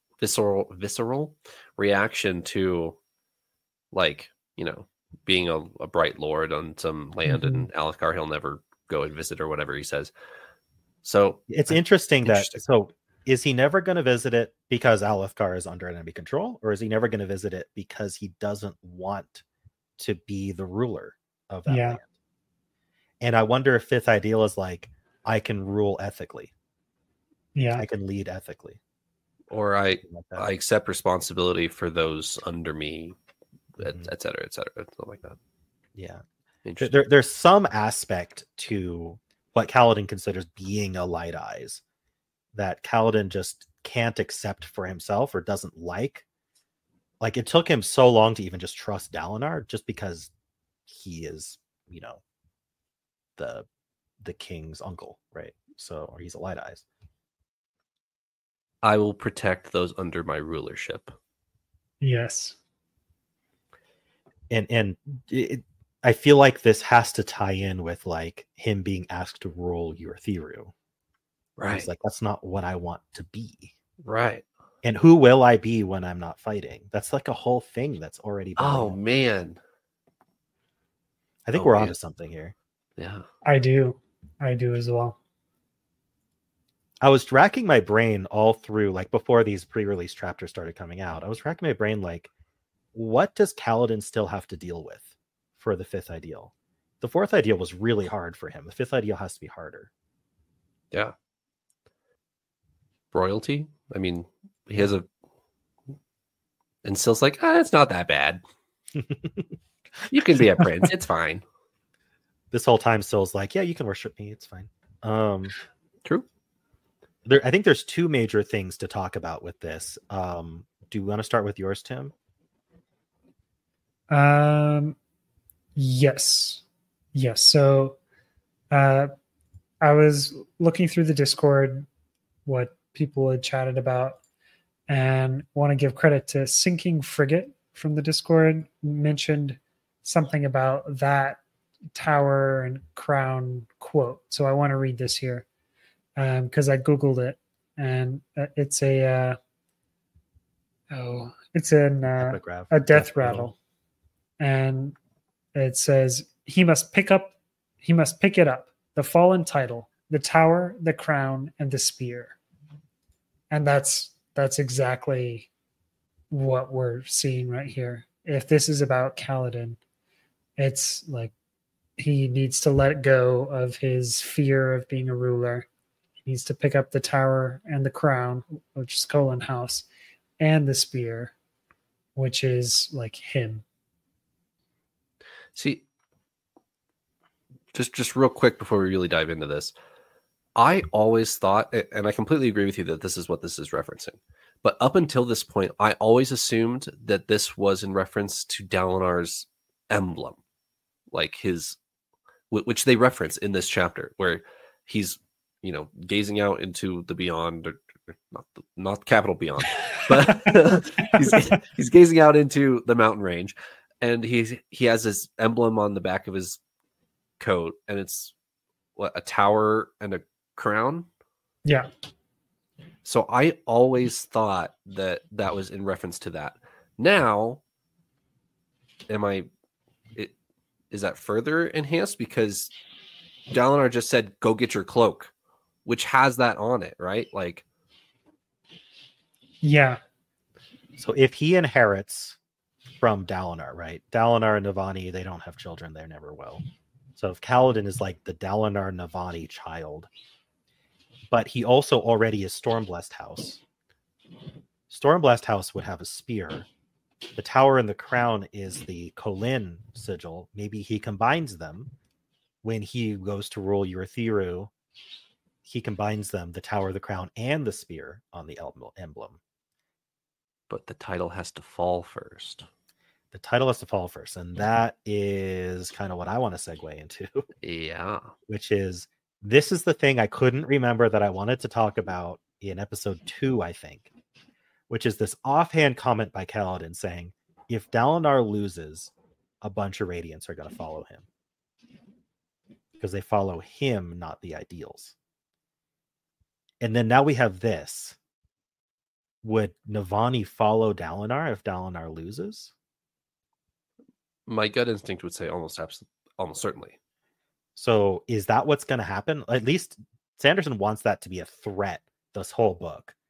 reaction to, like, being a bright lord on some land, mm-hmm. and Alethkar he'll never go and visit or whatever he says. So it's interesting that is he never going to visit it because Alethkar is under enemy control, or is he never going to visit it because he doesn't want to be the ruler of that land? And I wonder if Fifth Ideal is like, I can rule ethically. Yeah. I can lead ethically. Or I accept responsibility for those under me, et cetera, something like that. Yeah. There's some aspect to what Kaladin considers being a Light Eyes that Kaladin just can't accept for himself or doesn't like. Like, it took him so long to even just trust Dalinar, just because he is, you know, the king's uncle, right? So, or he's a Light Eyes. I will protect those under my rulership. Yes. And I feel like this has to tie in with like him being asked to rule Urithiru. Right. He's like, that's not what I want to be. Right. And who will I be when I'm not fighting? That's like a whole thing that's already been. Oh, man. I think we're onto something here. Yeah. I do as well. I was racking my brain all through, like, before these pre-release chapters started coming out. I was racking my brain, like, what does Kaladin still have to deal with for the Fifth Ideal? The Fourth Ideal was really hard for him. The Fifth Ideal has to be harder. Yeah. Royalty? I mean, he has a... And Syl's like, it's not that bad. You can be a prince. It's fine. This whole time, Syl's like, yeah, you can worship me. It's fine. True. I think there's two major things to talk about with this. Do you want to start with yours, Tim? Yes. So, I was looking through the Discord, what people had chatted about, and want to give credit to Sinking Frigate from the Discord. Mentioned something about that tower and crown quote. So I want to read this here. Because I googled it, and it's a death rattle, and it says he must pick it up, the fallen title, the tower, the crown, and the spear, and that's exactly what we're seeing right here. If this is about Kaladin, it's like he needs to let go of his fear of being a ruler. Needs to pick up the tower and the crown, which is Colin House, and the spear, which is like him. See, just real quick before we really dive into this, I always thought, and I completely agree with you that this is what this is referencing, but up until this point, I always assumed that this was in reference to Dalinar's emblem, like his, which they reference in this chapter, where he's, you know, gazing out into the beyond, not capital beyond, but he's gazing out into the mountain range, and he has this emblem on the back of his coat, and it's what, a tower and a crown. Yeah. So I always thought that was in reference to that. Now, is that further enhanced because Dalinar just said, "Go get your cloak," which has that on it, right? Like, yeah. So if he inherits from Dalinar, right? Dalinar and Navani, they don't have children. They never will. So if Kaladin is like the Dalinar Navani child, but he also already is Stormblessed House. Stormblessed House would have a spear. The tower and the crown is the Kholin sigil. Maybe he combines them when he goes to rule Urithiru. He combines them, the tower, the crown, and the spear on the emblem. But the title has to fall first. The title has to fall first. And that is kind of what I want to segue into. Yeah. Which is, this is the thing I couldn't remember that I wanted to talk about in episode 2, I think. Which is this offhand comment by Kaladin saying, if Dalinar loses, a bunch of Radiants are going to follow him. Because they follow him, not the ideals. And then now we have this. Would Navani follow Dalinar if Dalinar loses? My gut instinct would say almost certainly. So is that what's going to happen? At least Sanderson wants that to be a threat this whole book.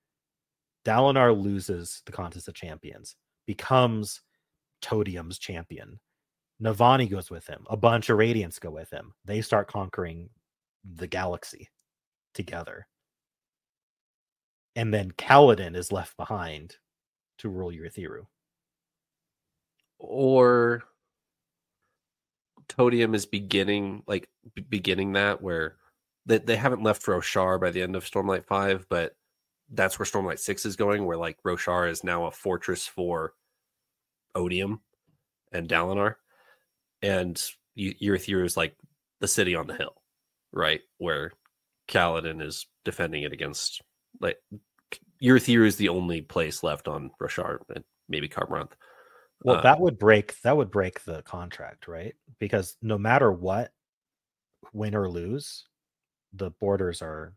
Dalinar loses the Contest of Champions, becomes Todium's champion. Navani goes with him. A bunch of Radiants go with him. They start conquering the galaxy together. And then Kaladin is left behind to rule Urithiru. Or Todium is beginning that, where they haven't left Roshar by the end of Stormlight 5, but that's where Stormlight 6 is going, where like Roshar is now a fortress for Odium and Dalinar. And Urithiru is like the city on the hill, right? Where Kaladin is defending it against, like, Urithiru is the only place left on Roshar and maybe Kharbranth. Well, that would break the contract, right? Because no matter what, win or lose, the borders are.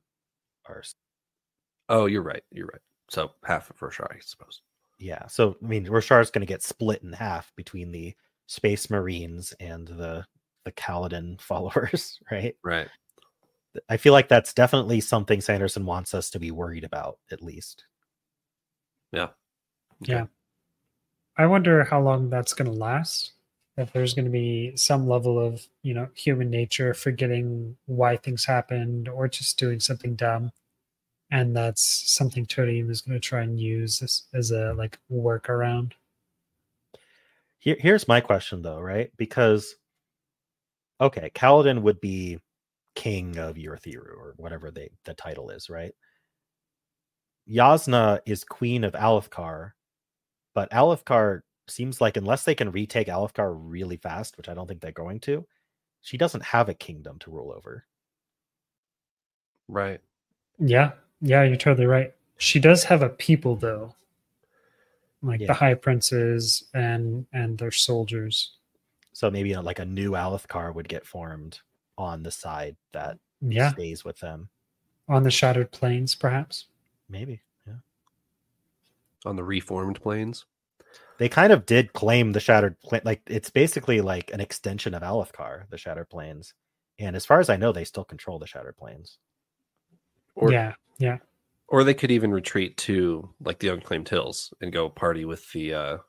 Oh, you're right. So half of Roshar, I suppose. Yeah. So I mean, Roshar is going to get split in half between the Space Marines and the Kaladin followers, right? Right. I feel like that's definitely something Sanderson wants us to be worried about, at least. Yeah. Okay. Yeah. I wonder how long that's going to last. If there's going to be some level of, human nature forgetting why things happened or just doing something dumb. And that's something Todium is going to try and use as a workaround. Here's my question, though, right? Because, okay, Kaladin would be king of Urithiru or whatever the title is, right? Yasna is queen of Alethkar, but Alethkar seems like, unless they can retake Alethkar really fast, which I don't think they're going to, she doesn't have a kingdom to rule over. Right. Yeah, you're totally right. She does have a people, though. The High Princes and their soldiers. So maybe like a new Alethkar would get formed on the side that stays with them. On the Shattered Plains, perhaps? Maybe, yeah. On the reformed plains? They kind of did claim the Shattered Plains. Like, it's basically like an extension of Alethkar, the Shattered Plains. And as far as I know, they still control the Shattered Plains. Yeah. Or they could even retreat to like the Unclaimed Hills and go party with the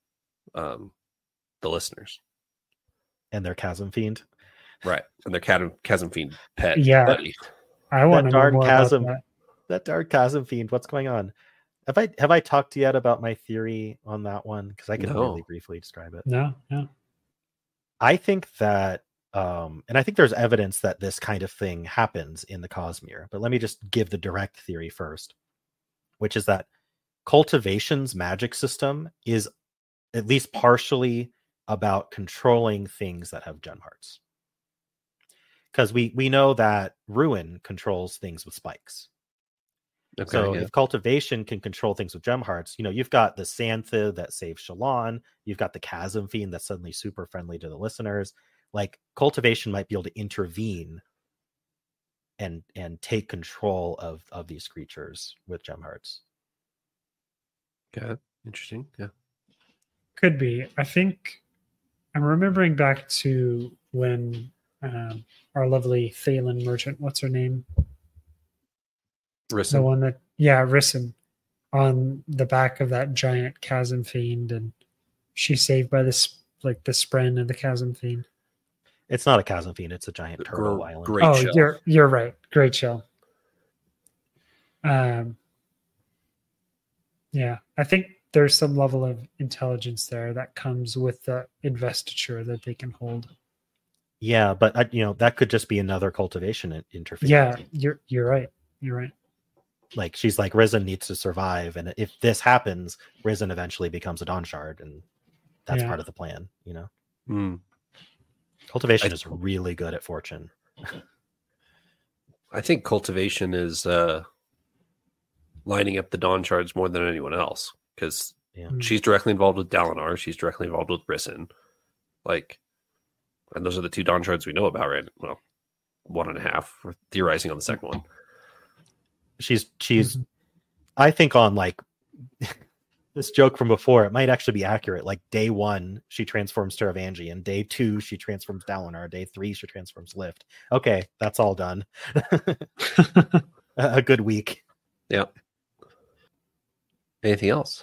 listeners. And their Chasm Fiend. Right. And their Chasm Fiend pet. Yeah. Buddy. I want to know more Chasm, about that. That dark Chasm Fiend. What's going on? Have I talked to you yet about my theory on that one? Because I can really briefly describe it. No. I think that, and I think there's evidence that this kind of thing happens in the Cosmere. But let me just give the direct theory first, which is that Cultivation's magic system is at least partially about controlling things that have gem hearts. Because we know that Ruin controls things with spikes. Okay, so if Cultivation can control things with gem hearts, you've got the Santhe that saves Shallan, you've got the Chasm Fiend that's suddenly super friendly to the listeners. Like, Cultivation might be able to intervene and take control of these creatures with gem hearts. Okay, interesting. Yeah, could be. I think I'm remembering back to when our lovely Thaylen merchant, what's her name? Rissam. The one that, Rissam, on the back of that giant Chasm Fiend, and she's saved by this, the Spren and the Chasm Fiend. It's not a Chasm Fiend; it's a giant turtle island. Great shell. You're right. Great shell. Yeah, I think there's some level of intelligence there that comes with the investiture that they can hold. Yeah, but that could just be another Cultivation interference. Yeah, you're right. You're right. Like, she's like, Risen needs to survive, and if this happens, Risen eventually becomes a Dawn Shard, and that's part of the plan. Cultivation is really good at fortune. I think Cultivation is lining up the Dawn Shards more than anyone else, because she's directly involved with Dalinar. She's directly involved with Risen. And those are the two Dawn Shards we know about, right? Well, 1.5. We're theorizing on the second one. She's I think on this joke from before, it might actually be accurate. Like, day 1, she transforms Taravangian. Day 2, she transforms Dalinar. Day 3, she transforms Lift. Okay, that's all done. A good week. Yeah. Anything else?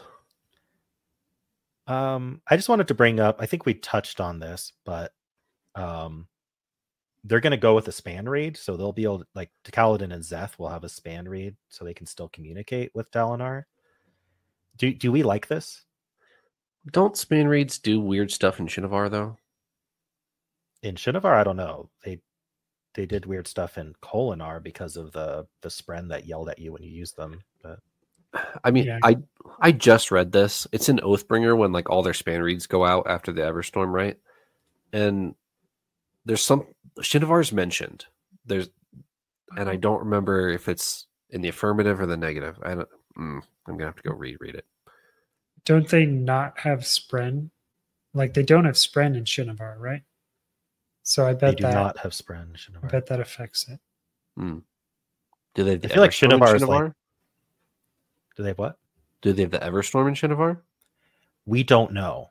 I just wanted to bring up, I think we touched on this, but they're going to go with a span read, so they'll be able to, like, Kaladin and Zeth will have a span read so they can still communicate with Dalinar. Do we like this? Don't span reads do weird stuff in Shinovar though? In Shinovar, I don't know. They did weird stuff in Kholinar because of the spren that yelled at you when you used them. But I mean, Yeah. I just read this. It's in Oathbringer when like all their span reads go out after the Everstorm, right? And there's some Shinovar's mentioned. And I don't remember if it's in the affirmative or the negative. I'm gonna have to go reread it. Don't they not have Spren? Like they don't have Spren in Shinovar, right? So I they bet do not have spren in I Shinovar. bet that affects it. Do they? Have the I feel like Everstorm in Shinovar is Shinovar? like. Do they have what? Do they have the Everstorm in Shinovar? We don't know.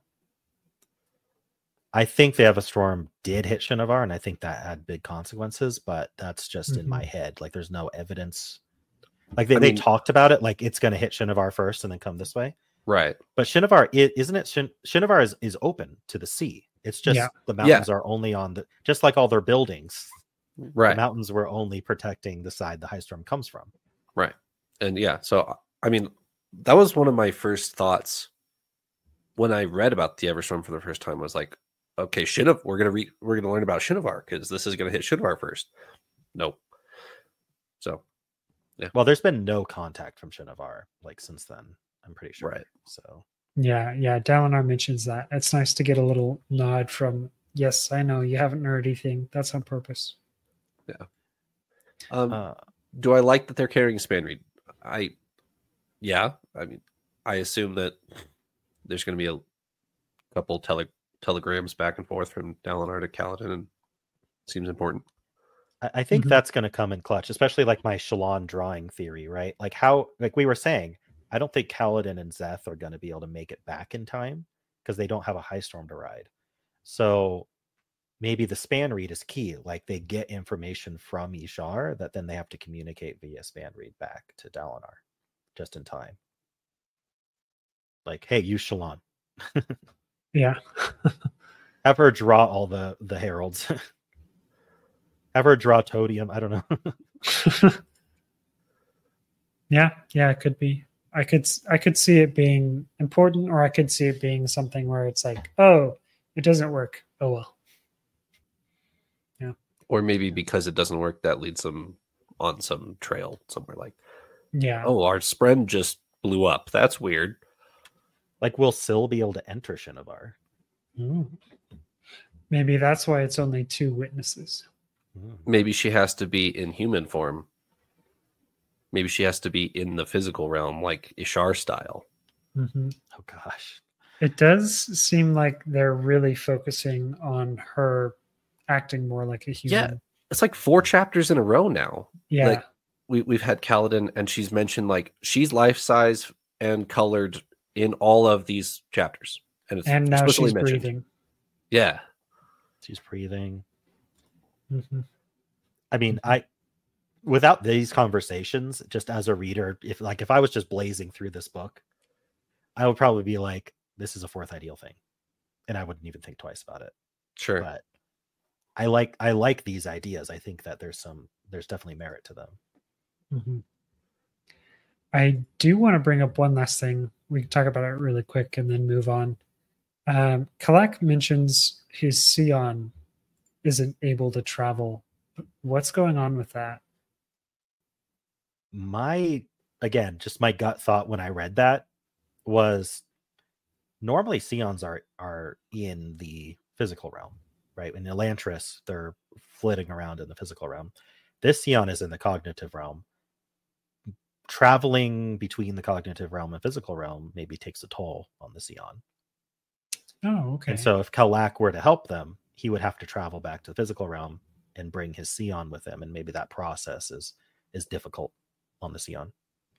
I think the Everstorm did hit Shinovar, and I think that had big consequences, but that's just in my head. Like, there's no evidence. Like, they talked about it, like, it's going to hit Shinovar first and then come this way. Right. But Shinovar, isn't it? Shinovar is open to the sea. It's just the mountains are only on the, just like all their buildings. Right. The mountains were only protecting the side the high storm comes from. Right. And yeah, so I mean, that was one of my first thoughts when I read about the Everstorm for the first time. Was like, okay, we're gonna learn about Shinovar because this is gonna hit Shinovar first. Nope. So, yeah. Well, there's been no contact from Shinovar like since then. I'm pretty sure. Right. So Yeah. Dalinar mentions that. It's nice to get a little nod from, yes, I know you haven't heard anything. That's on purpose. Yeah. Do I like that they're carrying span read? I mean, I assume that there's going to be a couple telegrams back and forth from Dalinar to Kaladin, and it seems important. I think that's going to come in clutch, especially like my Shallan drawing theory, right? Like like we were saying, I don't think Kaladin and Zeth are going to be able to make it back in time because they don't have a high storm to ride. So maybe the span read is key. Like they get information from Ishar that then they have to communicate via span read back to Dalinar just in time. Like, hey, use Shallan. Yeah. Have her draw all the heralds. Have her draw Todium. I don't know. Yeah, it could be. I could see it being important, or I could see it being something where it's like, oh, it doesn't work. Oh well. Yeah. Or maybe because it doesn't work, that leads them on some trail somewhere. Like, Yeah. oh, our spren just blew up. That's weird. Like, will Syl be able to enter Shinovar? Ooh. Maybe that's why it's only 2 witnesses. Maybe she has to be in human form. Maybe she has to be in the physical realm, like Ishar style. Mm-hmm. Oh gosh. It does seem like they're really focusing on her acting more like a human. Yeah, it's like 4 chapters in a row now. Yeah. Like we've had Kaladin, and she's mentioned like she's life size and colored in all of these chapters, and now she's breathing. Yeah, she's breathing. Mm-hmm. I mean, without these conversations, just as a reader, if I was just blazing through this book, I would probably be like, this is a 4th ideal thing, and I wouldn't even think twice about it. Sure. But I like these ideas. I think that there's definitely merit to them. Mm-hmm. I do want to bring up one last thing. We can talk about it really quick and then move on. Kalak mentions his Sion isn't able to travel. What's going on with that? Just my gut thought when I read that was normally Sions are in the physical realm, right? In Elantris, they're flitting around in the physical realm. This Sion is in the cognitive realm. Traveling between the cognitive realm and physical realm maybe takes a toll on the Sion. Oh, okay. And so if Kalak were to help them, he would have to travel back to the physical realm and bring his Sion with him, and maybe that process is difficult on the Sion.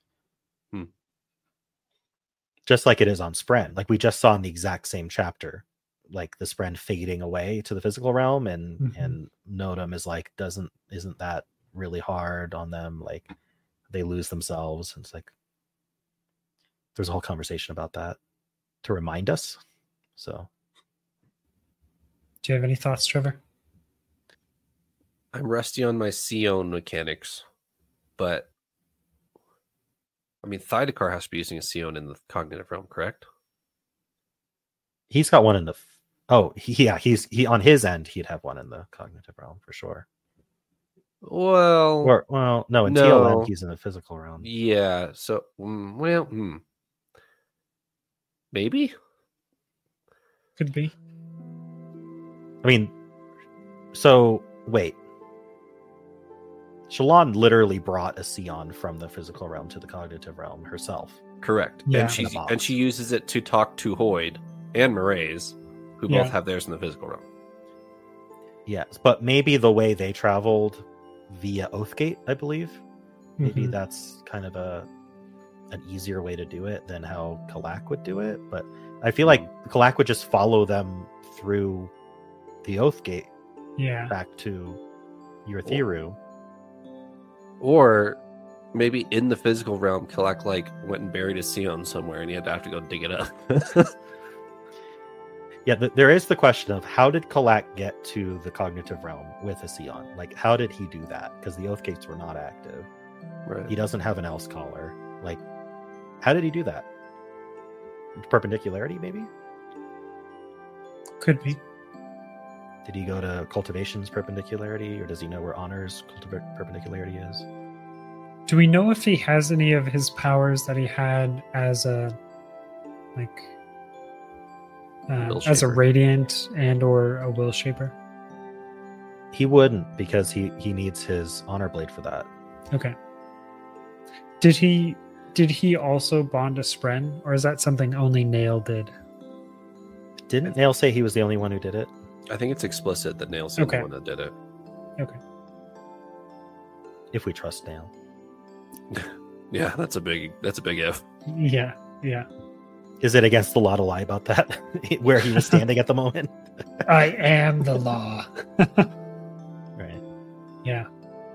Just like it is on Spren. Like we just saw in the exact same chapter, like the Spren fading away to the physical realm, and Nodum is like, isn't that really hard on them? Like they lose themselves. And it's like, there's a whole conversation about that to remind us. So, Do you have any thoughts, Trevor? I'm rusty on my Sion mechanics, but I mean, Thydekar has to be using a Sion in the cognitive realm, correct? he's got one in the. He on his end, he'd have one in the cognitive realm for sure. Well, No, in no. TLM, he's in the physical realm. Yeah. So, maybe. Could be. I mean, so wait. Shallan literally brought a Sion from the physical realm to the cognitive realm herself. Correct. Yeah. And she uses it to talk to Hoyd and Maraise, who Yeah. both have theirs in the physical realm. Yes, but maybe the way they traveled via Oathgate, I believe, maybe Mhm. that's kind of an easier way to do it than how Kalak would do it. But I feel like Kalak would just follow them through the Oathgate Yeah. back to Urithiru. Or maybe in the physical realm, Kalak went and buried his Sion somewhere, and he had to have to go dig it up. Yeah, there is the question of how did Kalak get to the cognitive realm with a Sion? Like, how did he do that? Because the Oathgates were not active. Right. He doesn't have an Else Caller. Like, how did he do that? Perpendicularity, maybe? Could be. Did he go to Cultivation's Perpendicularity, or does he know where Honor's Perpendicularity is? Do we know if he has any of his powers that he had as a Will as a Shaper. radiant and or a will shaper? He wouldn't, because he needs his Honor Blade for that. Okay. Did he also bond to Spren, or is that something only Nail did? Didn't Nail say he was the only one who did it? I think it's explicit that Nail's the Okay. only one that did it. Okay. If we trust Nail. Yeah, that's a big if. Yeah. Yeah. Is it against the law to lie about that? Where he was standing at the moment? I am the law. Right. Yeah.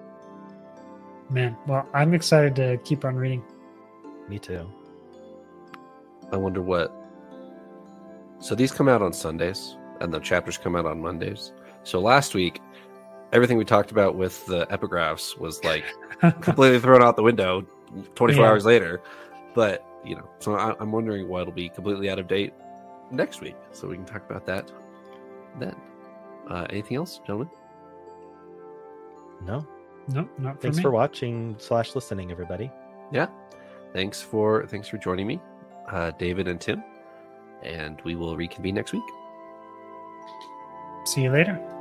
Man, well, I'm excited to keep on reading. Me too. I wonder what. So these come out on Sundays, and the chapters come out on Mondays. So last week, everything we talked about with the epigraphs was completely thrown out the window 24 Yeah. hours later. But, so I'm wondering why it'll be completely out of date next week. So we can talk about that then. Anything else, gentlemen? No. No, not for Thanks me. for watching / listening, everybody. Yeah. Thanks for joining me, David and Tim. And we will reconvene next week. See you later.